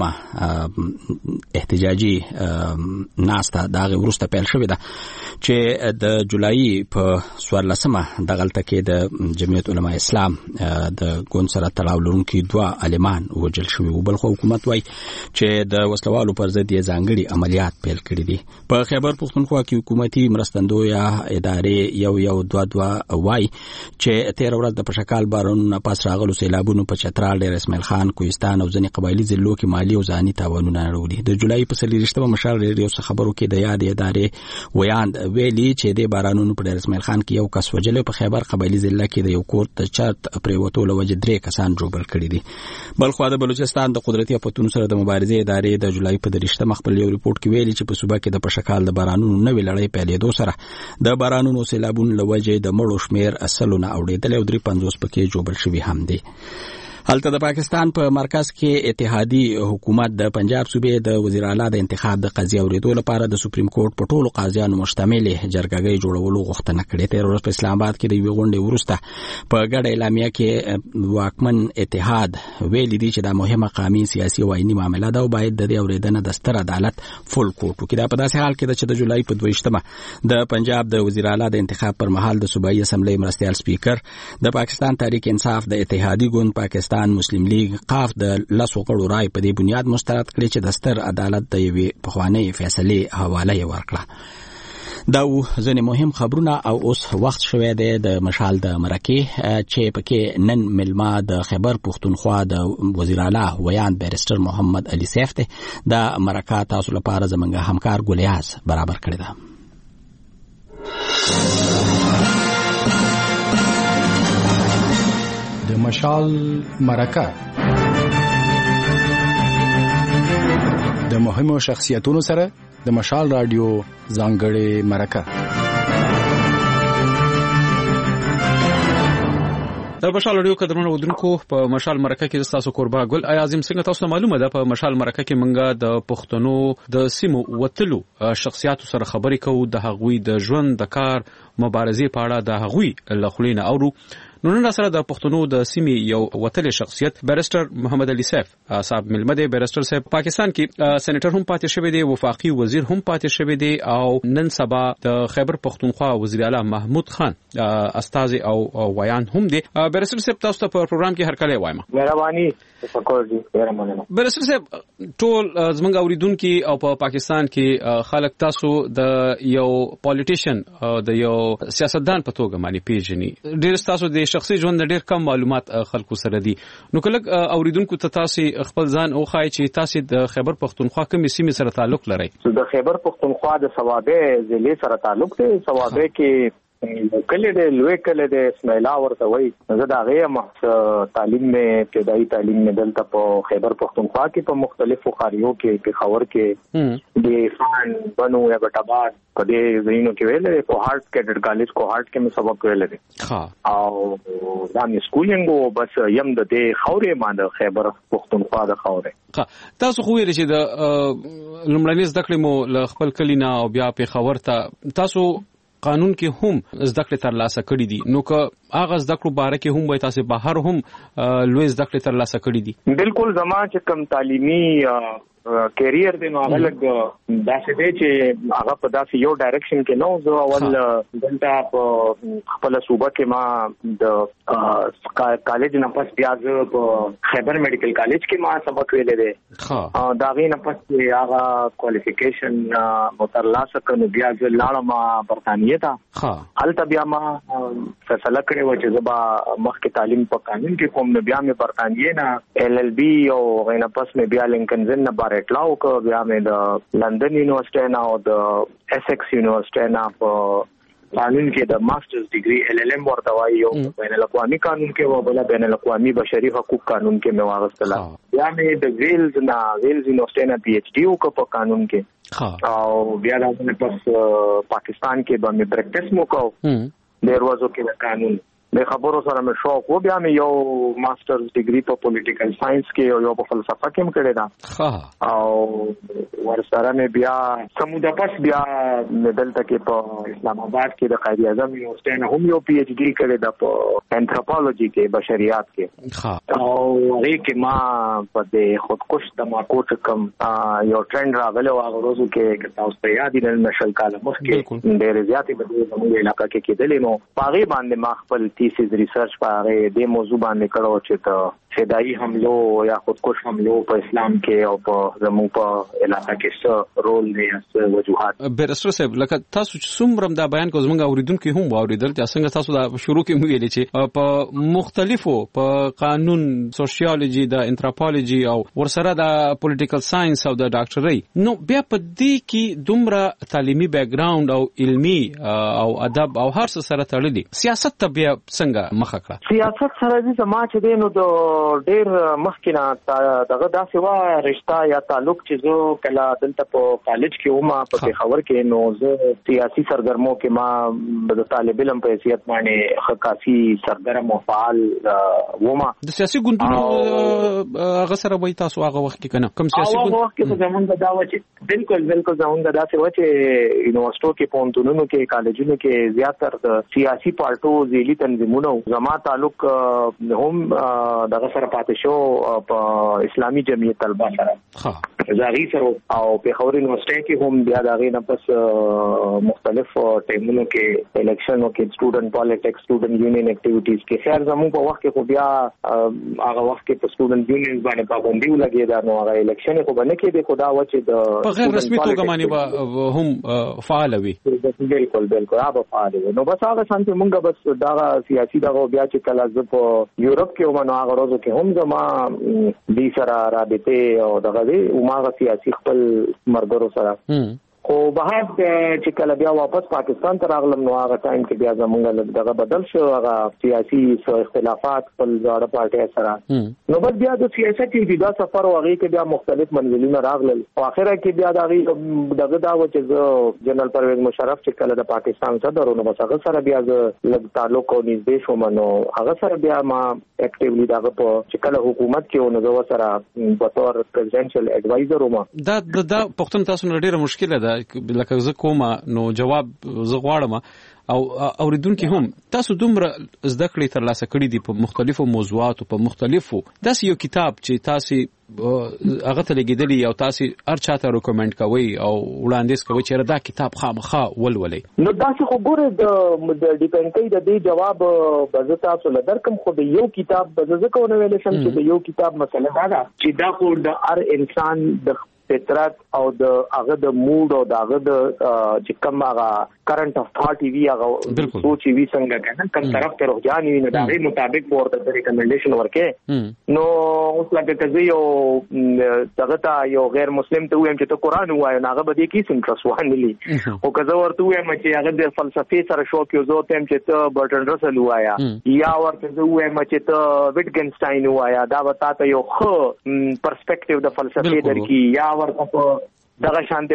18مه احتجاجي ناسته دغه ورسته پیل شوې ده چې د جولای په 14مه دغلته کې د جمعیت علما اسلام د ګوند سره تړاو لرونکي دوه عالمان وژل شوي او بل خو حکومت وایي چې د وسلوالو پر ضد یې ځانګړي عملیات پیل کړي دي. په خیبر پښتونخوا کې حکومتي مرستندویه ادارې یو دوه وایي چې 13 ورځې د پشکال بارونو پاس راغلو سیلابونو په چترال، ډیر اسماعیل خان، کوهستان او ځینې قبایلی ضلعو کې مالی او ځاني تاوانونه راوړي. د جولای په 23مه مشال ریډیو څخه خبرو کې د یاد ادارې ویاند ویلي چې د بارانونو په ډیر اسماعیل خان کې یو کس وژل، په خیبر قبایلی ضلع کې د یو کور ته چت پریوتو لوجه 3 کسان جوړ کړي دي. بلخو د بلوچستان د قدرتي افتونو سره د مبارزې ادارې د جولای په 23مه خپل یو ریپورت کې ویلي چې په صوبه کې د پشکال د بارانونو نوې لړۍ پیلېدو سره د بارانونو سیلابونو لوجه د مړو شمیر اصلونه اوریدل او 350 پکې جوړ شوي هم دي. هلته د پاکستان په مرکز کې اتحادی حکومت د پنجاب صوبې د وزیر اعلی د انتخاب د قضیه اوریدو لپاره د سپریم کورټ په ټولو قاضیانو مشتمل جرګه جوړولو غوښتنه کړې. تیر ورځ په اسلام آباد کې د یوې غونډې وروسته په ګډه اعلامیه کې واکمن اتحاد ویلي دي چې دا مهمه قومي سیاسي او آئینی معامله ده او باید د دې اوریدنه د ستر عدالت فل کورټ وکړي. دا په داسې حال کې چې د جولای په 22مه د پنجاب د وزیر اعلی د انتخاب پر مهال د صوبایي اسمبلی مرستیال سپیکر د پاکستان تحریک انصاف د اتحادی ګوند پاکستان مسلم لیگ قاف د لاسو غړو رای په دې بنیاد مسترد کړي چې د ستر عدالت د یوې پخوانۍ فیصلې حواله ورکړه. دا ځینې مهم خبرونه او اوس وخت شوی دی د مشال د مرکې چې پکې نن ملما د خیبر پښتونخوا د وزیر اعلی ویاند بیرسټر محمد علي سیف ته د مرکه تاسو لپاره زمونږ همکار ګلیاز برابر کړی ده. د مشال مرکه د مهمو شخصیتونو سره د مشال رادیو ځانګړې مرکه. د مشال رادیو قدرمنو ودونکو په مشال مرکه کې تاسو قربا ګل اعظم څنګه تاسو معلومه ده په مشال مرکه کې منګه د پښتنو د سیمو وتلو شخصیت سره خبرې کوو د هغوی د ژوند د کار مبارزې په اړه د هغوی لخلینه اورو. نو نن سره د پښتنو د سیمې یو وتلې شخصیت بیرسټر محمد علي سیف صاحب ملمده. بیرسټر صاحب پاکستان کې سېنیټر هم پاتې شوی دی، وفاقي وزیر هم پاتې شوی دی او نن سبا د خیبر پښتونخوا وزیر اعلی محمود خان استاذ او ویان هم دی. بیرسټر صاحب تاسو ته په پروګرام کې هرکلی وایم. مهرباني شکر دي ډیر مننه. بیرسټر صاحب ټول زمونږ اوریدونکو او په پاکستان کې خلک تاسو د یو پالیټیشن د یو سیاستدان په توګه باندې پیژني. ډیر تاسو د شخصي ژوند ډېر کم معلومات خلکو سره دي. نو کله اوریدونکو ته تاسو خپل ځان او خای چې تاسو د خیبر پښتونخوا کومې سیمې سره تعلق لرئ؟ د خیبر پښتونخوا د سوابه ضلع سره تعلق دی. سوابه کې کله د لوی کله د اسماعیلا ورته وای زه دا غیم تعلیم مې ابتدایي تعلیم مې دلته په خیبر پښتونخوا کې په مختلفو خاریو کې پېښور کې د فان بنو یا بټاباد په دې ځایونو کې ویل په هارت کیډر کالج کو هارت کې مې سبق ویل دي او دا مې سکولینګ او بس یم د دې خورې ما د خیبر پښتونخوا د خورې. تاسو خو ویل چې د لومړنۍ زده کړې مو ل خپل کلینا او بیا پېښور ته تاسو قانون کې هم زده کړې ترلاسه کړې دي. نو که هغه زده کړو باره کې هم وای تاسو بهر هم لوی زده کړې ترلاسه کړې دي؟ بالکل زما چې کوم تعلیمي کیریر دی نو هغه لګ داسې دی چې هغه په داسې یو ډایرکشن کې نو زه اول دلته په خپل صوبه کې ما د کالج نه پس بیا زه په خیبر میډیکل کالج کې ما سبق ویل دي. دا غي نه پس هغه کوالیفیکیشن مترلاسه کړو بیا زه لاړم برتانیې ته. هلته بیا ما فیصله کړې و چې زه به مخکې تعلیم په قانون کې کوم نو بیا مې برتانیې نه LLB او غي نه پس مې بیا لینکن نه اطلاع وکړ. بیا مې د لندن یونیورسيټي نه او د ایسکس یونیورسيټي نه په قانون کې د ماسترز ډیګري LLM ورته وایي او بین الاقوامي قانون کې و بل بین الاقوامي بشري حقوق قانون کې مې واغستله یا مې د ویلز یونیورسيټي نه PhD وکړ په قانون کې او بیا د پس پاکستان کې به مې پریکټس مو کو دروازو کې د قانون د خبرو سره مې شوق و بیا مې یو ماسترز ډیګري په پولیټیکل ساينس کې او یو په فلسفه کې هم کړی دا او ورسره مې بیا سموده پس بیا دلته کې په اسلام آباد کې د قائد اعظم یونیورسيټي نه هم یو PhD کړی دا په انثروپولوژي کې بشریات کې او هغه کې ما په د خودکش د ماکوټ کم یو ټرند راغلی او هغه ورځو کې تاسو ته یاد دي نشل کاله مخکې ډېر زیاتې بدلون زموږ علاقې کې کېدلې نو هغه باندې ما خپل تیسیز ریسرچ پاره د موضوع باندې کړو چې ته فدایي حملو یا خودکش حملو په اسلام کې او په زموږ په علاقې کې څه رول دی څه وجوهات بیرسټر صاحب لکه تاسو چې څومره دا بیان کو زموږ اوریدونکو هم واوریدل چې څنګه تاسو دا شروع کې مو ویلې چې په مختلفو په قانون سوشیالوجي د انثروپولوژي او ورسره د پولیټیکل ساينس او د ډاکټرۍ نو بیا په دې کې دومره تعلیمي بیک ګراوند او علمي او ادب او هر څه سره تړلي سیاست ته بیا څنګه مخه کړه سیاست سره د سما چې دینو د ډېر مخکینه دغه داسې وا رشتہ یا تعلق چې زه کله دلته په کالج کې ومه په پېښور کې نو زه سیاسي سرګرمو کې ما د طالب علم په حیثیت باندې خاصي سرګرم او فعال ومه د سیاسي ګوندونو هغه سره وای تاسو هغه وخت کې کنه کوم سیاسي ګوند هغه وخت کې زمونږ دا و چې بالکل زمونږ دا څه و چې یونیورسيټو کې پونتونونو کې کالجونو کې زیاتره د سیاسي پارټو ځېلي تنظیمونو زما تعلق هم دغه سره پاتې شو په اسلامي جمعیت طلبه سره زاغي سره او په خوري یونیورسيټي کې هم بیا دغه نه پس مختلف ټیمونو کې الیکشن او کې سټوډنټ پالیټکس سټوډنټ یونین اکټیویټیز کې خیر زموږ په وخت کې خو بیا هغه وخت کې په سټوډنټ یونین باندې پابندي ولګي دا نو هغه الیکشن خو باندې کې د خدا و چې د په غیر رسمي توګه باندې هم فعال وي بالکل هغه فعال وي نو بس هغه شانتي مونږ بس دا سیاسي دا بیا چې کله ز په یورپ کې ومنو هغه ورځو کې هم زما د سره رابطه او دغه دی او ما سیاسي خپل مرګرو سره خو بهر چې کله بیا واپس پاکستان ته راغلم نو هغه ټایم کې بیا زمونږ دغه بدل شو هغه سیاسي اختلافات خپل ځاړه پارټي سره نو بس بیا د سیاست کې دا سفر او هغه کې بیا مختلف منزلونه راغلل او اخره کې بیا دغه دا و چې جنرال پرویز مشرف چې کله د پاکستان صدر نو بس هغه سره بیا لږ تعلق او نږدې شوم نو هغه سره بیا ما اکټیولی دغه په چې کله حکومت کې نو زه سره په تور پریزیدنشل اډوایزر وم دا پښتون تاسو ډیره مشکله ده لکه زه کومه نو جواب زه غواړم او اوریدونکو هم تاسو دومره زده کړې ترلاسه کړې دي په مختلفو موضوعاتو په مختلفو داسې یو کتاب چې تاسو هغه ته لګیدلی او تاسو هر چاته ریکمند کوي او وړاندیز کوي چې دا کتاب خامخا ولولئ نو تاسو خو ګوره د ډیپند کوي د دې جواب به تاسو له درکم خو د یو کتاب به زه کوم ویل شم چې د یو کتاب مسله دا ده چې دا خو د هر انسان د فطرت او د هغه د موډ او د هغه د چې کوم هغه کرنٹ اف ثاټ وی هغه سوچ وی څنګه کنه کوم طرف ته رجحان وي نو دا غي مطابق ورته د ریکمنډیشن ورکه نو اوس لکه کزه یو دغه یو غیر مسلم ته وایم چې ته قران وایې هغه به دې کې سنټرس وانلی او کزه ورته وایم چې هغه د فلسفي سره شوق یو زه ته چې ته برټن رسل وایا یا ورته زه وایم چې ته ویټګنسټاین وایا دا وتا ته یو خو پرسپیکټیو د فلسفي درکې یا ورته په دغه شانته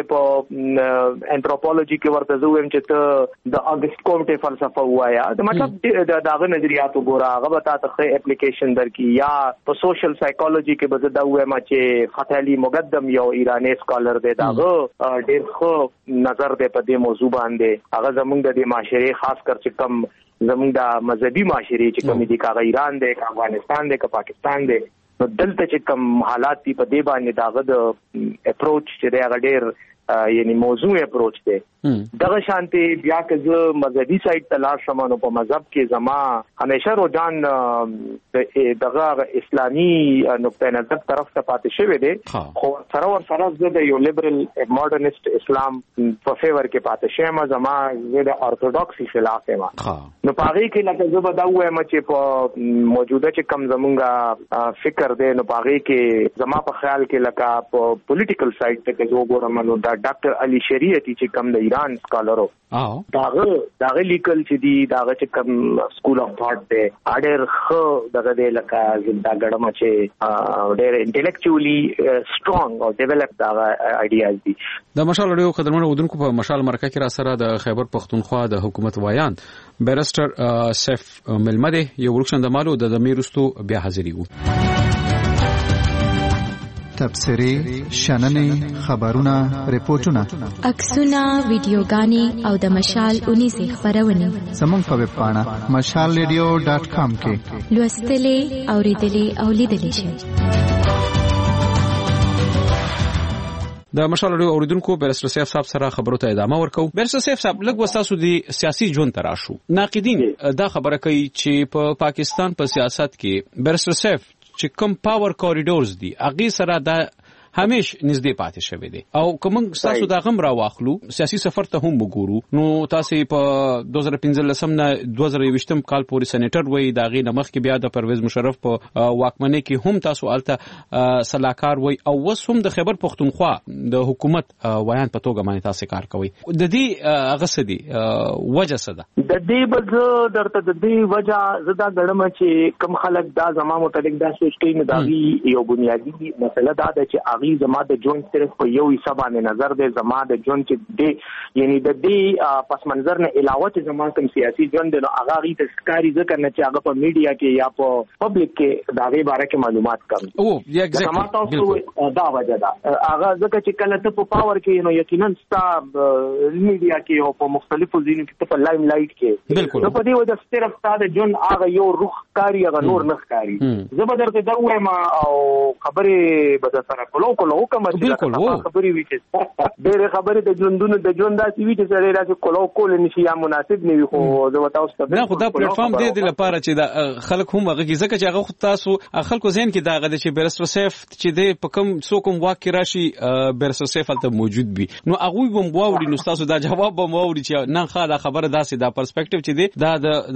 په انثروپولوژي کې ورته زویم چې ته د اگست کومټه فلسفه وایا د مطلب دغه نظریات وګوره هغه به تاسو اپلیکیشن درکې یا په سوشل سایکولوژي کې به دا وایم چې فتح علي مقدم یو ایرانی سکالر دی داغه ډېر خو نظر دی په دې موضوع باندې هغه زمونږ د معاشري خاص کر چې کم زمونږ د مذهبي معاشري چې کوم دي کا ایران دی کا افغانستان دی کا پاکستان دی نو دلته چې کوم حالات دي په دې باندې داغه د اپروچ چې دی هغه ډېر یعنی موضوع اپروچ دی دغه شانتي بیا که مذهبي سایت تلاش شمنو په مذهب کې زما همیشه رجحان دغه اسلامي نقطه نظر طرف ته پاتې شوی دی خو سره ور سره د یو لیبرل ماډرنست اسلام په فیور کې پاتې شوم زما د اورتودوکسي خلاف یم نو پاره کې لکه زه به دا وایم چې په موجوده چې کم زمونږه فکر دی نو پاره کې زما په خیال کې لکه په پولیټیکل سایت ته کې وګورم نو دا ډاکټر علي شریعتی چې کوم د ایران سکالرو داغه لیکل چې دی داغه چې کوم سکول اف ثاټ دی اډر خو دغه د لکه زنده ګړم چې ډېر انټلیکچولی سترونګ او ډیولپ داغه آیډیاز دي. د مشال رادیو خدمتونو ودونکو په مشال مرکه کې را سره د خیبر پختونخوا د حکومت وایان بیرسټر سیف ملمده یو ورکشن د مالو د میرستو بیا حاضری وو. تبصری، شننې، خبرونه، ریپورتونه، عکسونه، ویډیوګانې او د مشال 19 خبرونه زموږ په ویب پاڼه mashalradio.com کې لوستلې، اوریدلې او لیدلې شئ. د مشال رادیو اوریدونکو بیرسټر سیف صاحب سره خبرو ته ادامه ورکو. بیرسټر سیف صاحب لږ وساسو دي سیاسي ژوند تراشو. ناقدین دا خبره کوي چې په پاکستان په سیاست کې بیرسټر سیف چې کوم پاور کوریډورز دي اغه سره دا همیش نږدې پاتې شوی دی او کوم تاسو دا غم را واخلو سیاسي سفر ته هم وګورو نو تاسو په 2015 نه 2020 کال پورې سېنیټر وای دا غي نمخ کې بیا د پرویز مشرف په واکمنۍ کې هم تاسو الته صلاحکار وای او وس هم د خیبر پختونخوا د حکومت وایان په توګه باندې تاسو کار کوي. د دې هغه سدي وجه څه ده؟ د دې بل درته د دې وجه زدا غړم چې کم خلک دا زما متعلق دا سوچ کوي نه دا یو بنیادی مسله دا ده چې زما د جون صرف په یو حساب باندې نظر دی زما د جون چې دی یعنی د دې پس منظر نه علاوه چې زما کوم سیاسي جون دی نو هغه غي تسکاری ځکه نه چې هغه په میډیا کې یا په پبلک کې دا غي باره کې معلومات کم او ایگزیکټلی دا وجه ده هغه ځکه چې کله ته په پاور کې نو یقینا ستا میډیا کې او په مختلفو ځینو کې په لایم لایټ کې نو په دې وجه صرف ستا د جون هغه یو روح کاری هغه نور نه کاری زبردر ته دا وایم او خبره به سره کولو حکم چې خبري وي چې ډېر خبرې د ژوندونو د ژوند داسې وي چې سره راځي کول نشي یا مناسب نه وي خو زه وتاو ستاسو نه خو دا پلیټ فارم دی د لپاره چې دا خلک هم هغه ځکه چې هغه تاسو خلکو ذهن کې دا غده چې بیرسټر سیف چې د په کوم څوک واکې راشي بیرسټر سیف ته موجود وي نو هغه به مواوري نو تاسو دا جواب به مواوري چې نه خاله خبره داسې دا پرسپیکټیو چې دی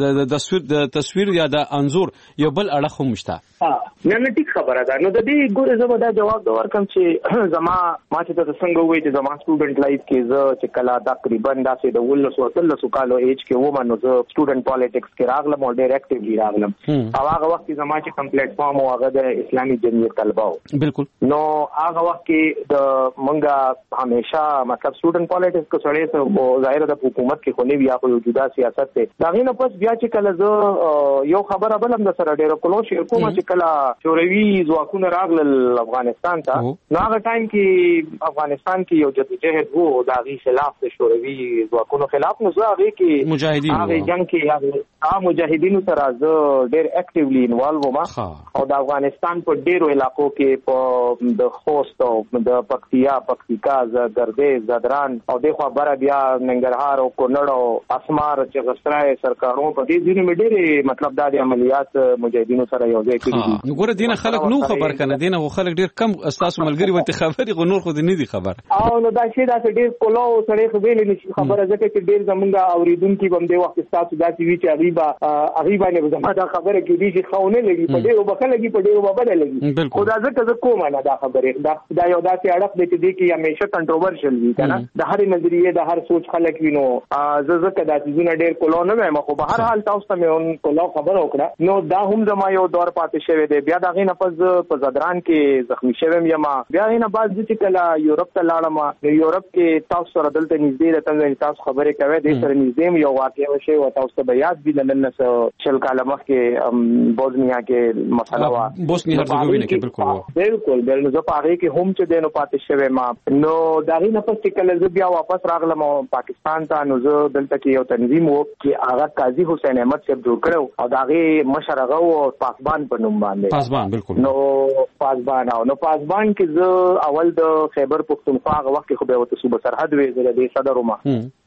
دا د تصویر یا د انزور یو بل اړه هم شته. نه ټیک خبره ده نو د دې ګوره زما دا جواب ورکم چې زما ما چې تاسو څنګه وایي چې زما سټوډنټ لایف کې زه چې کله تقریبا داسې د 1913 کالو ایج کې ومه نو زه سټوډنټ پالیټکس کې راغلم او ډېر اکټیولی راغلم او هغه وخت زما چې کوم پلیټ فارم او هغه د اسلامي جمعیت طلباو بالکل نو هغه وخت کې د مونږه همیشه مطلب سټوډنټ پالیټکس کو سره ته ظاهر د حکومت کې خو نه بیا خو جدا سیاست ته دا غینه پس بیا چې کله زه یو خبره بلم د سره ډېر کولو شي کومه چې کله شوروي ځواکونه راغلل افغانستان ته نو هغه ټایم کې افغانستان کې یو جدوجہد وو د هغې خلاف د شوروي ځواکونو خلاف نو زه هغې کې مجاهدین هغې جنګ کې مجاهدینو سره زه ډېر اکټیولی انوالو وم او د افغانستان په ډېرو علاقو کې په د خوست او د پکتیا پکتیکا زردې زدران او دغه خبره بیا ننګرهار او کونړ او اسمار چې غسرای سرکارونو په دې ځینو مې ډېر مطلب د عملیات مجاهدینو سره یو ځای کړي ګوره دینه خلک نو خبر کنه دینه خلک ډېر کم استاسو ملګری وته خبرې غو نور خو دې نه دي خبر او نو دا شی دا ډېر کولو سره خو ویل نشي خبره ځکه چې ډېر زمونږه اوریدونکو بم دې وخت استاسو داسې وی چې غریبا نه زما دا خبره کې دي چې خونه لګي په ډېر وبخه لګي په ډېر وبده لګي خو دا ځکه زه کوم نه دا خبره دا یو داسې اړه دې چې دې کې همیشه کنټروورشل وي کنه د هر نظریه د هر سوچ خلک وینو زه ځکه دا چې ډېر کولو نه وایم خو به هر حال تاسو ته مې کولو خبر وکړه نو دا هم زما یو دور پاتې شوی دی بیا دا غینه په زدران کې زخمی شوم یم بیا نه بعد چې کله یورپ ته لاړم نو یورپ کې تاسو سره دلته نږدې راته تاسو خبرې کوي د سره نږدې یو واقعي وشي او تاسو ته یاد دي نن شل کاله مخکې بوزنیا کې مسله وا بوسنیا هرزګوینه کې بالکل نو زه په هغه کې هم چې دینو پاتې شوم نو دا غینه په چې کله زه بیا واپس راغلم پاکستان ته نو زه دلته کې یو تنظیم وو چې هغه قاضي حسین احمد صاحب جوړ کړو او داغه مشرغه او پاسبان په نوم باندې پاسبان بالکل نو پاسبان او نو پاسبان کې زه اول د خیبر پختونخوا هغه وخت خو به وته صوبه سرحد وې زره د صدر ومه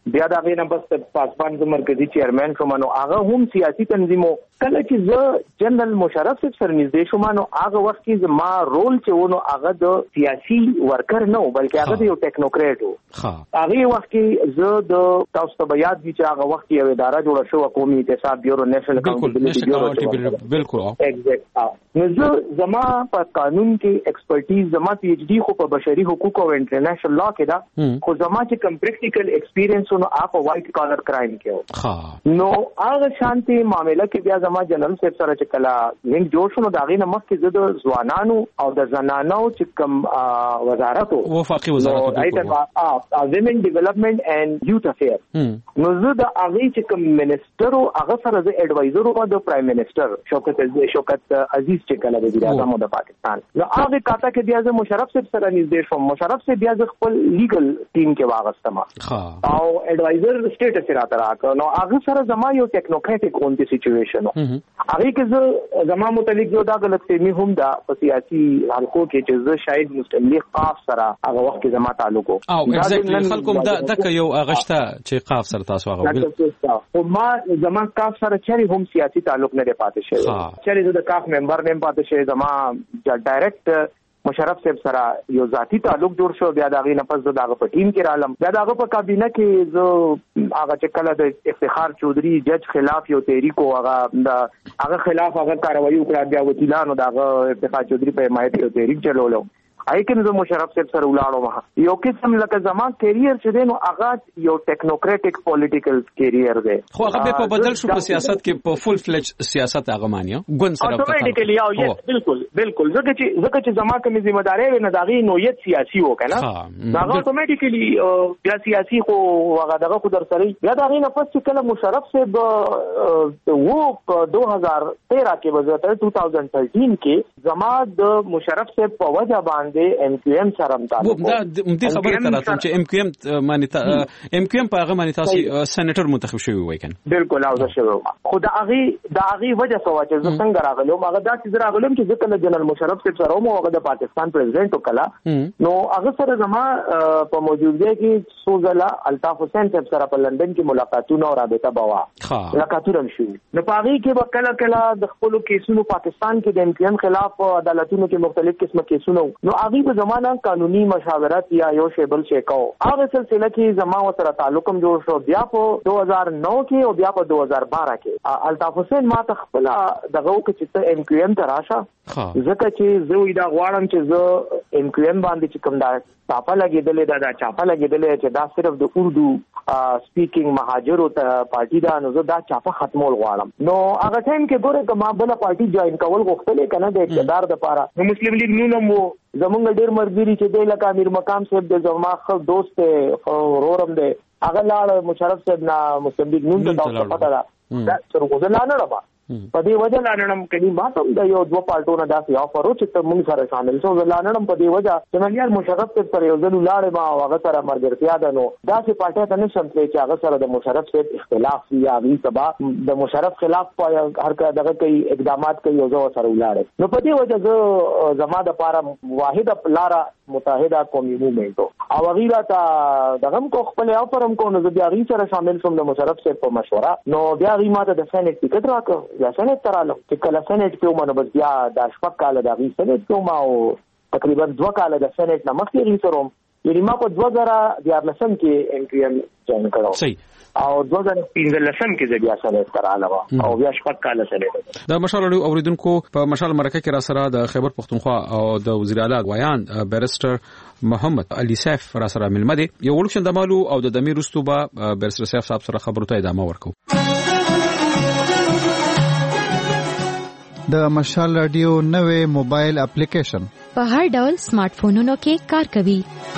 بیا دا غینه بس پاسبان د مرکزی چیرمن شوم نو هغه هم سیاسي تنظیمو کله چې زه جنرال مشرف صاحب سره نږدې شوم نو هغه وخت کې ما رول چې ونه هغه د سیاسي ورکر نه بلکې هغه یو ټیکنوکریټ وو هغه وخت کې زه د تاسو ته یاد دي چې هغه وخت یو اداره جوړه شو قومي احتساب بیورو نېشنل اکاونټیبিলিټي بالکل ایگزیکټ نو زه زما په قانون کې ایکسپرټیز زما پی ایچ ډی خو په بشري حقوق او انټرنیشنل لا کې دا خو زما چې کوم پریکټیکل ایکسپیرینس نو اپ وایټ کالر کرایم کې نو هغه شانتي معاملې کې بیا زما جنرال صاحب سره چې کلا لینک جوړ شو نو دا غینه مخکې زه د ځوانانو او د زنانو چې کوم وزارت وفاقي وزارت ویمن ډیولپمنٹ اینڈ یوث افیر نو زه د هغه چې کوم منسٹر او هغه سره زه ایڈوایزر او د پرایم منسٹر شوکت عزیز چې کلا وزیر اعظم د پاکستان نو هغه کاته کې بیا زه مشرف صاحب سره نږدې شوم مشرف صاحب بیا زه خپل لیګل ټیم کې واغستم او ایڈوایزر سټیټس راته راکړ نو هغه سره زما یو ټیکنوکریټک اونټي سچويشن هغه کې زه زما متعلق یو دا غلط فهمي هم دا په سیاسي حلقو کې چې زه شاید مسلم لیگ قاف سره هغه وخت کې زما تعلق وو او ایگزیکټلی خلکو د یو اغشته چې قاف سره تاسو هغه او ما زما قاف سره چری هم سیاسي تعلق نه پاتې شوی چری زه د قاف ممبر نه پاتې شوی زما ډایرکټ مشرف صاحب سره یو ذاتی تعلق جوړ شو بیا داغه نه پس داغه په ټیم کې رالم بیا داغه په کابینه کې زه هغه چې کله د افتخار چودري جج خلاف یو تحریک او هغه خلاف هغه کاروایی وکړه بیا وکیلانو داغه افتخار چودري په حمایت یو تحریک چلولو ایکن زه مشرف صاحب سره ولاړم یو قسم لکه زمان کیریئر چې دینو هغه یو ټیکنوکریټک پولیټیکل کیریئر دی خو هغه په بدل شو په سیاست کې په فول فلج سیاست هغه مانیو ګون سره اتوماتیکلی او بالکل ځکه چې زما کومه ذمہ داری نه داغي نوعیت سیاسي و کنه هغه اتوماتیکلی بیا سیاسي خو هغه دغه خو در سره بیا داغي نه پس چې کله مشرف صاحب وو په 2013 کې وزارت 2013 کې زما د مشرف صاحب په وجه باندې ام کیو ام سره متعلق دا دې خبره تراتم چې ام کیو ام معنی ام کیو ام په هغه معنی تاسو سېنیټر منتخب شوی وای کنه بالکل او دا شوی خو دا هغه وجه سوا چې زه څنګه راغلم هغه دا چې راغلم چې ځکه جنرال مشرف صاحب سره مو هغه د پاکستان پریزیدنت وکړه نو هغه سره زما په موجودګۍ کې سوزلا الطاف حسین صاحب سره په لندن کې ملاقاتونه او رابطه بوا ملاقاتونه شو نو پاغي کې کله کله د خپل کیسونو پاکستان کې د ام کیو ام خلاف عدالتونو کې مختلف قسمه کیسونه نو هغه په زمانہ قانوني مشاورت یا یو شیبل شیکاو هغه سلسله کې زما سره تعلق هم جوړ شو بیا په 2009 کې او بیا په 2012 کې الطاف حسین ما ته خپل دغه کې چې ام کیو ام ته راشه ځکه چې زه وې دا غواړم چې زه ام کیو ام باندې چې کوم دا چاپه لګېدلې دا چاپه لګېدلې چې دا صرف د اردو سپیکینګ مهاجرو ته پارټي دا نو زه دا چاپه ختمول غواړم نو هغه ټایم کې ګوره که ما بل پارټي جوائن کول غوښتلې کنه د اقتدار لپاره نو مسلم لیگ نوم وو زمونږ ډېر مرګري چې دی لکه امیر مقام صاحب د زما خپل دوست ته رورم دی هغه لاړ مشرف صاحب نه مسلم لیگ نوم ته تاسو پته دا څنګه لاندې رابا په دې وجه لاندې کړي ما ته د یو دوه پالټونو داسې آفر و چې ته موږ سره شامل شو لاندې په دې وجه چې مليار مشرف صاحب سره یو ځل لاړې ما هغه سره مرګرتیا ده نو داسې پارټي ته نشم چې هغه سره د مشرف صاحب اختلاف یا غي سبا د مشرف خلاف په هر کا دغه کوي اقدامات کوي یو ځو سره لاړې نو په دې وجه زه زما د لپاره واحده لاره متحده قومي موومېنټ او غیره تا دغه کو خپل آفرم کو نو بیا غي سره شامل شوم د مشرف صاحب په مشوره نو بیا غي ماته د سېنات ټیکټ راکړ یا سېنات ترالم چې کله سېنات کې ومنه بس بیا د شپږ کال د غي سېنات کې ما او تقریبا 2 کال د سېنات نه مخکې غي سره یعنی ما په 2014 کې ام پی ام جوائن کړو صحیح او 2015 کې بیا سېنات ترالم او بیا شپږ کال سېنات د مشال اوریدونکو په مشال مرکه کې را سره د خیبر پختونخوا او د وزیر اعلی غویان بیرسټر محمد علي سیف را سره ملمه دي یو ولکشن د مالو او د دمیر رستوبه بیرسټر سیف صاحب سره خبرو ته ادامه ورکو د مشال رادیو نوې موبایل اپلیکیشن په هر ډول سمارټ فونونو کې کار کوي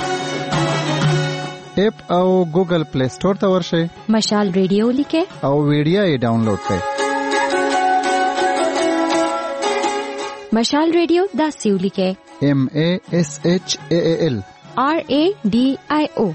اپ او ګوګل پلی سٹور ته ورشئ مشال ریډیو لیکه او ویډیو یې ډاونلوډ کړئ مشال ریډیو دا سیو لیکه MASHAAL RADIO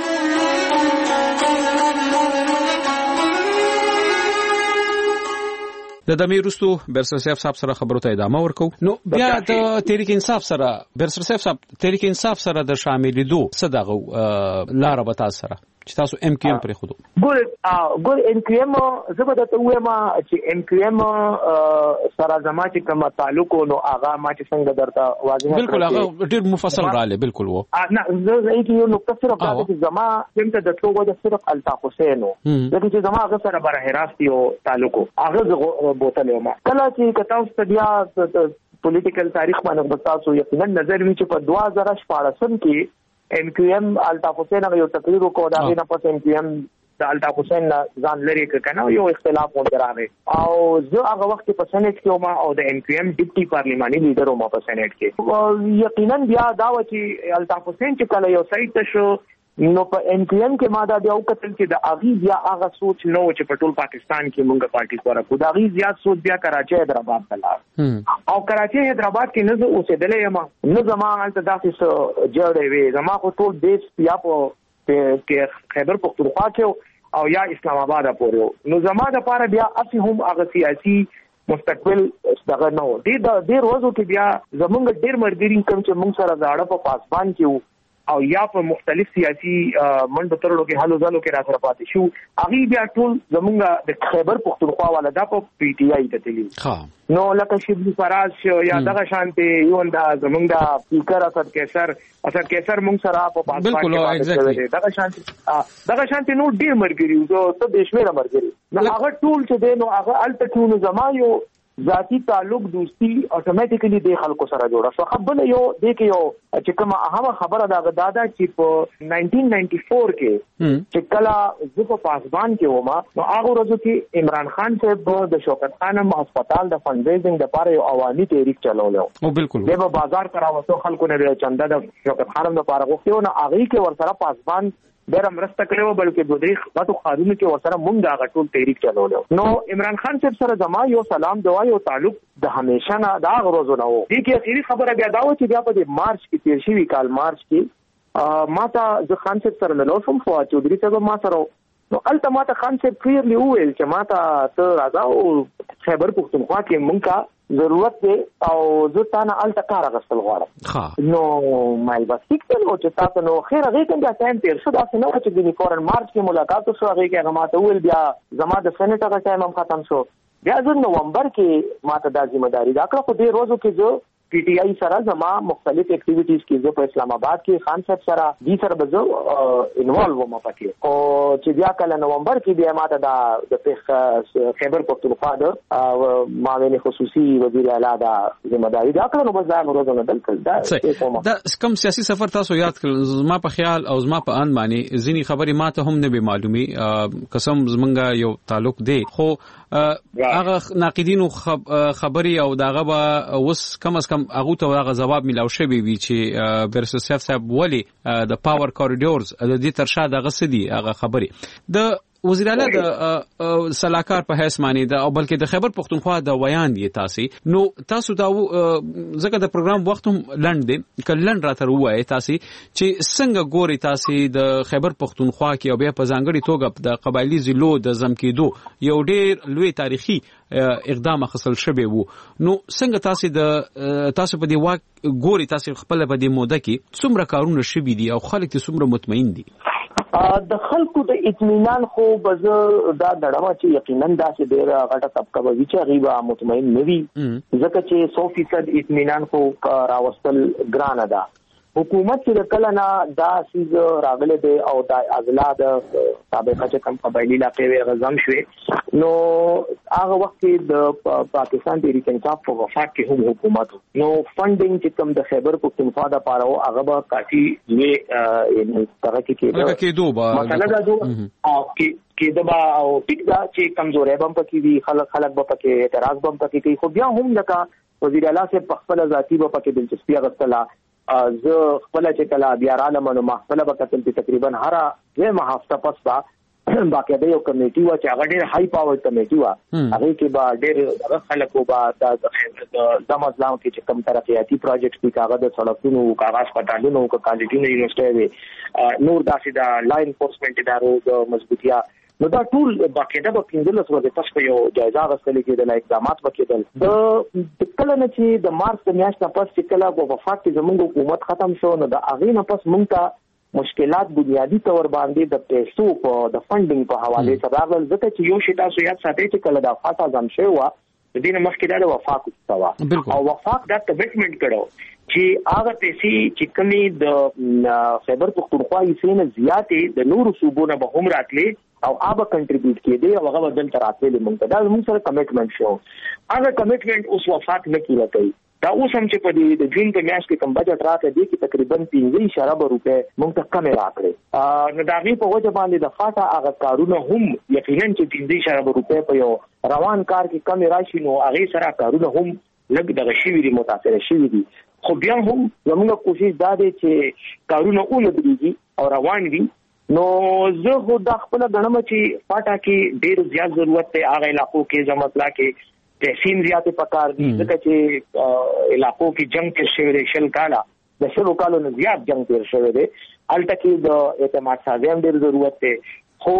د دمیر رستو بیرسټر سیف صاحب سره خبرو ته ادامه ورکو نو بیا د تحریک انصاف سره بیرسټر سیف صاحب تحریک انصاف سره د شاملېدو صدغه لار به تاسو سره چې تاسو ام کیو ام پرې خودو ګور ام کیو ام زبر ته وایم چې ام کیو ام سره زما چې کوم تعلق نو هغه ما چې څنګه درته واضح بالکل هغه ډیر مفصل رااله بالکل وو نه زه یو نقطه صرف دا چې زما څنګه د ټولو وجه صرف الطاف حسین دغه چې زما هغه سره بره راست یو تعلق هغه بوتل ما کله چې کتاو ستډیا پولیټیکل تاریخ باندې تاسو یقینا نظر وی چې په 2014 کې ام کیو ام الطاف حسین یو تقریر وکړ دا نه پس ام کیو ام د الطاف حسین ځان لري کنه یو اختلاف مونږ راغی او زه هغه وخت په سېنات کې ما او د ام کیو ام ډیپټي پارلیماني لیډر ما په سېنات کې یقینا بیا دا و چې الطاف حسین چې کله یو سایت ته شو نو په ام کیو ام کې ما دا بیا وکتل چې د اغي بیا هغه سوچ نو چې په ټول پاکستان کې مونږه پارټي سره کو دا اغي زیات سوچ بیا کراچي حیدرآباد ته لاړ او کراچي حیدرآباد کې نه اوسېدلې یم نه زما هلته داسې جوړې وي زما خو ټول دیش یا په خیبر پختونخوا کې او یا اسلام آباد پورې نو زما د پاره بیا اسی هم هغه سیاسي مستقبل دغه نو د روزو کې بیا زمونږ ډیر مرګرین کوم چې مونږ سره زاړه په پاسبان کې او یا په مختلف سیاسي منډو ترړو کې حلو ځلو کې را سره پاتې شو هغه بیا ټول زمونږ د خیبر پختونخوا والا د پی ټی آی ته تللی نو لکه شبلی فراز شو یا دغه شانتي یو دا زمونږ د سپیکر اسد کیسر مونږ سره په پاسپورت کې دغه شانتي نو ډیر مرګري زه ته دشمیر مرګري نو هغه ټول چې دی نو هغه الټ زما یو ذاتی تعلق دوستی اتوماتیکلی د خلکو سره جوړه شو خپل یو د کې یو چې کومه اهمه خبره دا غدادا چې په 1994 کې چې کله زه په پاسبان کې ومه نو هغه ورځو کې عمران خان صاحب د شوکت خانم هسپتال د فند ریزینګ لپاره یو عوامي تحریک چلولو او بالکل د بازار کراوته خلکو نه چنده د شوکت خانم لپاره غوښتو نو هغه کې ورسره پاسبان ډېر مرسته کړو بلکې دوه درې غټو خارونو کې ورسره مونږ دا غټول تحریک چلولو نو عمران خان صاحب سره زما یو سلام دعا یو تعلق د همیشه نه دا غروزو نه وو دي کې اخیری خبره بیا دا و چې بیا په مارچ کې تیر شوی کال مارچ کې ما ته ز خان صاحب سره ملو شم فو چودري صاحب ما سره نو الته ما ته خان صاحب کلیرلی وویل چې ما ته راځه او خیبر پختونخوا کې مونږه ضرورت دی او زه تا نه الته کار غوښتل غواړم نو مای بس ټیک نو چې تاسو نو خیر هغه کوم بیا ټایم تیر شو دا څنګه چې د فورن مارچ کې ملاقات شو هغه کې هغه ماته ویل بیا زما د سېنات هغه ټایم هم ختم شو بیا زه نومبر کې ماته د ځمېداري دا کړو خو دې روزو کې زه پی ټی آی سره زما مختلف اکټیویټیز کې زه په اسلام آباد کې خان صاحب سره دې سره به انوالو وم پکې او چې بیا کله نومبر کې بیا ماته د خیبر پختونخوا د معاون خصوصي وزیر اعلی دا ذمہداري دا کړو نو بس دا روزونه دلته دا کوم سیاسي سفر تاسو یاد کړل زما په خیال او زما په ان باندې ځینی خبري ماته هم نه به معلومي قسم زمونږه یو تعلق دی خو هغه ناقدینو خبري او داغه به وس کم از کم هغه ته هغه جواب ملاو شوی وی چې برسوسف صاحب ولی د پاور کوریډورز د دې ترشا دغه سدي هغه خبري د وزیر اعلی د سلاکار په حیث معنی دا او بلکې د خیبر پختونخوا د ویان دی تاسو دا زګه د پروګرام وخت هم لند دی کلن راتر وای تاسو چې څنګه ګوري تاسو د خیبر پختونخوا کې او بیا په ځانګړي توګه د قبایلی ضلعو د زمکیدو یو ډیر لوی تاریخي اقدام خصل شوی وو نو څنګه تاسو په دې واک ګوري تاسو خپل په دې موده کې څومره کارونه شوي دي او خلک څومره مطمئن دي د خلکو د اطمینان خو بزه دا دړما چې یقینا دا چې ډیر غټه طبقه به چې غیبه مطمئن نوي ځکه چې 100% اطمینان خو راوستل ګران ده حکومت چې کله نه دا سیز راغله دی او د ازلاد سابقه چې کم قبایلی علاقې وي غزم شوي نو هغه وخت د پاکستان تحریک انصاف په وفاق کې هم حکومت نو فندینګ چې کم د خیبر پختونخوا د پاره او هغه به کافي وی ترې کېدو مثلا دا او کې دبا او ټیک دا چې کمزورې بم پکې دي خلک به پکې اعتراض بم پکې کوي خو بیا هم لکه وزیر اعلی سے خپل ذاتی به پکې دلچسپي غوښتله زه خپل چې کله بیا را لمنو محفل به کتل چې تقریبا هر دوه هفته پس با باقاعده یو کمیټي و چې هغه ډېر هاي پاور کمیټي و هغه کې با ډېر خلکو با د مزلام کې چې کم ترقیاتی پروجیکټ دي کاغذ د سړکونو کاغذ پټالونو کالجونو یونیورسيټي نور داسې د لا انفورسمنت ادارو د مضبوطیا نو دا ټول باقاعده په 15 ورځې پس په یو جایزه غوښتل کېدل اقدامات وکړل د کله نه چې د مارچ میاشتې پس چې کله په وفاق کې زموږ حکومت ختم شو نو د اغې نه پس مونږ ته مشکلات بنیادی تور باندې د پیسو په د فندینګ په حواله سره راغلل. ځکه چې یو شی تاسو یاد ساتئ چې کله د فاټا ځم شوی و د دې مخکې د وفاق استوا او وفاق دا کمټمنټ کړو چې هغه پیسې چې کمی د خیبر پختونخوا یې سینه زیاتې د نورو صوبونو به هم راتلې او هغه کنټریبیوټ کړي او هغه بدل تر راتلې مونږ دا موږ سره کمټمنټ شو. هغه کمټمنټ اوس وفاق نه کیږي. دا اوس هم چې په د جون په میاشت کې کوم بجټ راکړی دی چې تقریبا 15 روپے موږ ته کم راکړي. نو دا غي په وجه باندې د فاټا هغه کارونه هم یقینا چې 15 روپے په یو روان کار کې کم راشي نو هغه سره کارونه هم لږ د غشي وی متاثر شي دي. خو بیا هم زموږ کوشش دا دی چې کارونه اولدريږي او روان وي. نو زه خو د خپل غنم چې فاټا کې ډیر زیات ضرورت دی هغه علاقو کې زموږ کې تحسین زیاتې پکار دي ځکه چې علاقو کې جنگ کې شوی دی شل کاله د شلو کالو نه زیات جنگ تیر شوی دی الته کې د اعتماد سازیم ډیر ضرورت دی. خو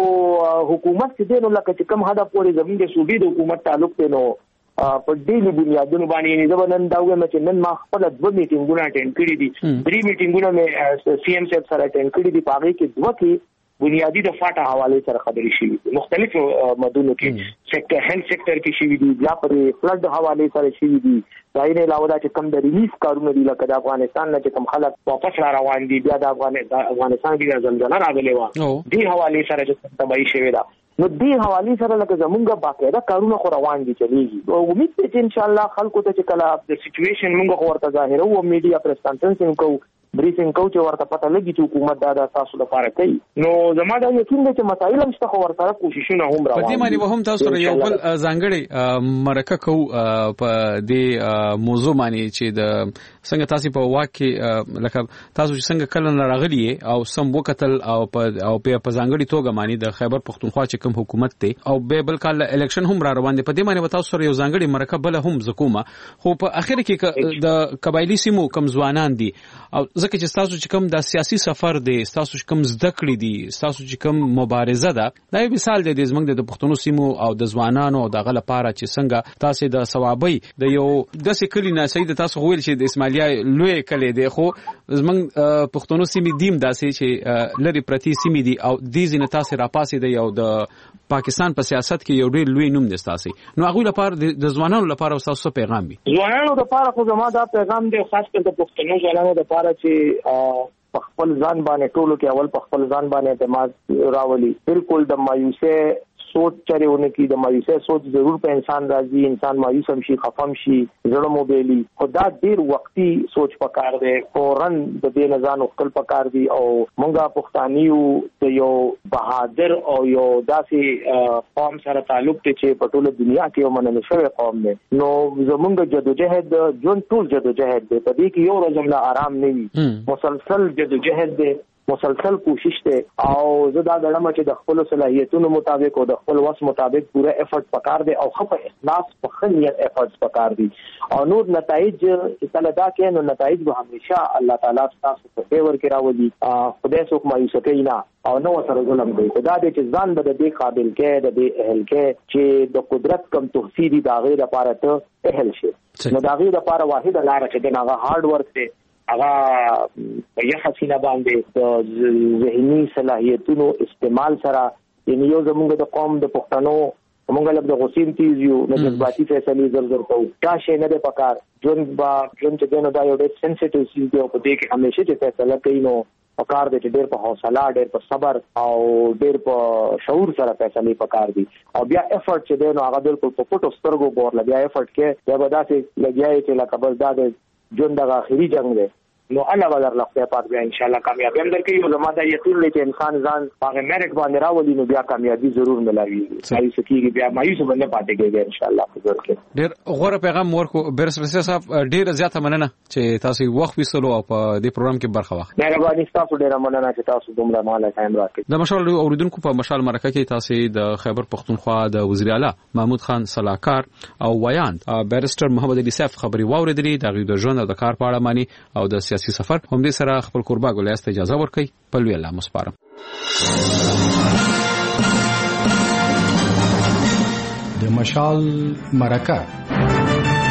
حکومت کې نو لکه چې کوم هدف پورې زموږ د صوبې د حکومت تعلق دی نو په ډیلی بنیادونو باندې نه ځو نن دا وایم چې نن ما خپل 2 میټینګونه اټینډ کړي دي 3 میټینګونه مې سی ام صاحب سره اټینډ کړي دي په هغه کې دوه کې بنیادی د فاټا حواله سره خبرې شوې مختلف مدونو کې سېکټر هیلث سېکټر کې شوې دي بیا پر فلډ حواله سره شوې دي. دا یې علاوه دا چې کم د ریلیف کارونه دي لکه د افغانستان نه چې کم خلک واپس را روان دي بیا د افغانستان کې زلزلہ راغلی و دې حواله سره چې تبعی شوې ده نو دې حواله سره لکه زمونږ باقاعده کارونه خو روان دي چلیږي. او امید ته چې ان شاء الله خلکو ته چې کله د سچويشن موږ ورته ظاهره او میډیا پریس کانفرنس کوو بریفینګ کوو چې ورته پته لګي چې حکومت دا تاسو لپاره کوي. نو زما دا یقین دی چې مسایل هم شته خو ورته کوششونه هم روان دي. په دې باندې به هم تاسو سره یو بل ځانګړی مرکه کوو په دې موضوع باندې چې د څنګه تاسو په واکه لکه تاسو چې څنګه کله راغلی او سم وکتل او په ځانګړي توګه باندې د خیبر پختونخوا چې کوم حکومت دی او به بل کال الیکشن هم را روان دي په دې باندې تاسو سره یو ځانګړي مرکه بل هم زکوما خو په اخر کې د قبایلی سیمو کم ځوانان دي او ځکه چې تاسو چې کوم د سیاسي سفر دی تاسو چې کوم زده کړې دي تاسو چې کوم مبارزه ده دا یو مثال دی د زمنګ د پښتنو سیمو او د ځوانانو او د غل لپاره چې څنګه تاسو د ثوابي د یو د سکلی نه سید تاسو ویل چې د اسماعیلیا لوی کلی دی خو زمنګ پښتنو سیمې دیم داسې چې لری پرتی سیمې دي او د زینه تاسو را پاسې دی یو د پاکستان په سیاست کې یو ډېر لوی نوم دی تاسو نو هغه لپاره د ځوانانو لپاره تاسو پیغام دی ځوانانو لپاره خو زموږ دا پیغام دی خاص کر د پښتنو ځوانانو لپاره چې په خپل ځان باندې ټولو کې اول په خپل ځان باندې اعتماد راولي. بالکل د مایوسه سوچ چرېونه کې د مایوسه سوچ ضرور په انسان راځي انسان مایوس هم شي خفم شي زړه موبایلي خدا ډیر وختي سوچ پکار دی فورن د دې نزان خپل پکار دی او مونږه پښتانیو د یو بهادر او یو داسې قوم سره تعلق ته چې په ټوله دنیا کې یو منل شوی قوم دی. نو زمونږ جدوجہد جون ټول جدوجہد دی په دې کې یو ورځ هم آرام نه وي مسلسل جدوجہد دی مسلسل کوشش ته او زه دا غواړم چې د خپل صلاحیتونو مطابق او د خپل وس مطابق پوره افورت پکار دی او خپل اخلاص په خنیت افورت پکار دی او نور نتایج کله دا کې نو نتایج به همیشه الله تعالی تاسو په فیور کې راوړي خدای څوک مایوس کوي نه او نو سره ظلم کوي دا د چې ځان به د دې قابل کې د دې اهل کې چې د قدرت کم تحصیلی دا غیر لپاره ته اهل شي نو دا غیر لپاره واحد لار چې دغه هارد ورک دی هغه په یخ سینه باندې د ذهني صلاحیتونو استعمال سره یعنی یو زموږ د قوم د پښتنو موږ له د غسین تیزیو نه جذباتي فیصلې زر کوو دا شی نه د پکار جون چې دنه دا یو ډېر سنسټیو شی دی او په دې کې همیشه چې فیصله کوي نو پکار دې ډېر په حوصله ډېر په صبر او ډېر په شعور سره فیصله پکار دي او بیا افورت چې دی نو هغه بالکل په پټو سترګو بور لګیا افورت کې دا به داسې لګیاي چې لکه بس دا د جون د اخري جنگ دی نو الله بدر لخته پات بیا ان شاء الله کامیابی هم درکې یو زما دا یقین دی چې انسان ځان هغه میرټ باندې راولي نو بیا کامیابی ضرور ملایي مایوس کیږي بیا مایوس باندې پاتې کېږي ان شاء الله حضور کې ډېر غوړه پیغام ورکو برسپسه صاحب ډېر زیاته مننه چې تاسو وخت وسلو او په دې پروګرام کې برخه واخلئ مهرباني تاسو ډېر مننه چې تاسو دومره مال ټایم راکړئ د مشال اوریدونکو په مشال مرکه کې تاسو د خیبر پختونخوا د وزیر اعلی محمود خان صلاحکار او ویاند بیرستر محمد علي صاحب خبري واوریدلې د غوډ ژوند او د کار په اړه مانی او د سیاسي سفر هم دې سره خپل قربا ګولیاست اجازه ورکړي په لوی الله مسپارم د مشال مرکه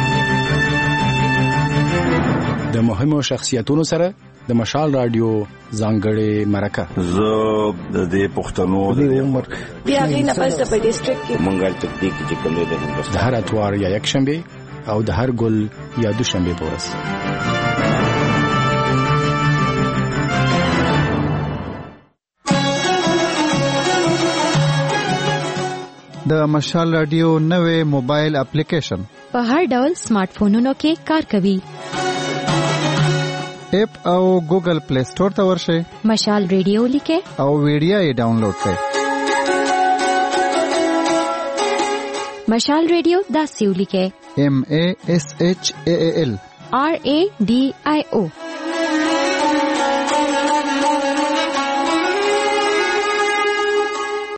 د مهمو شخصیتونو سره د مشال رادیو ځانګړې مرکه زه د پښتنو د عمر بیا غینه پس په ډیسټریکټ کې منګل تکتیک چې کوم دی د هندوستان د هر اتوار یا یک شنبه او د هر ګل یا دوشنبه په ورځ. د مشال رادیو نوې موبایل اپلیکیشن په هر ډول سمارټ فونونو کې کار کوي. اپ او ګوګل پلی سٹور ته ورشئ. مشال ریډیو لیکه او ویډیو یې ډاونلوډ کړئ. مشال ریډیو دا سیو لیکه MASHAAL RADIO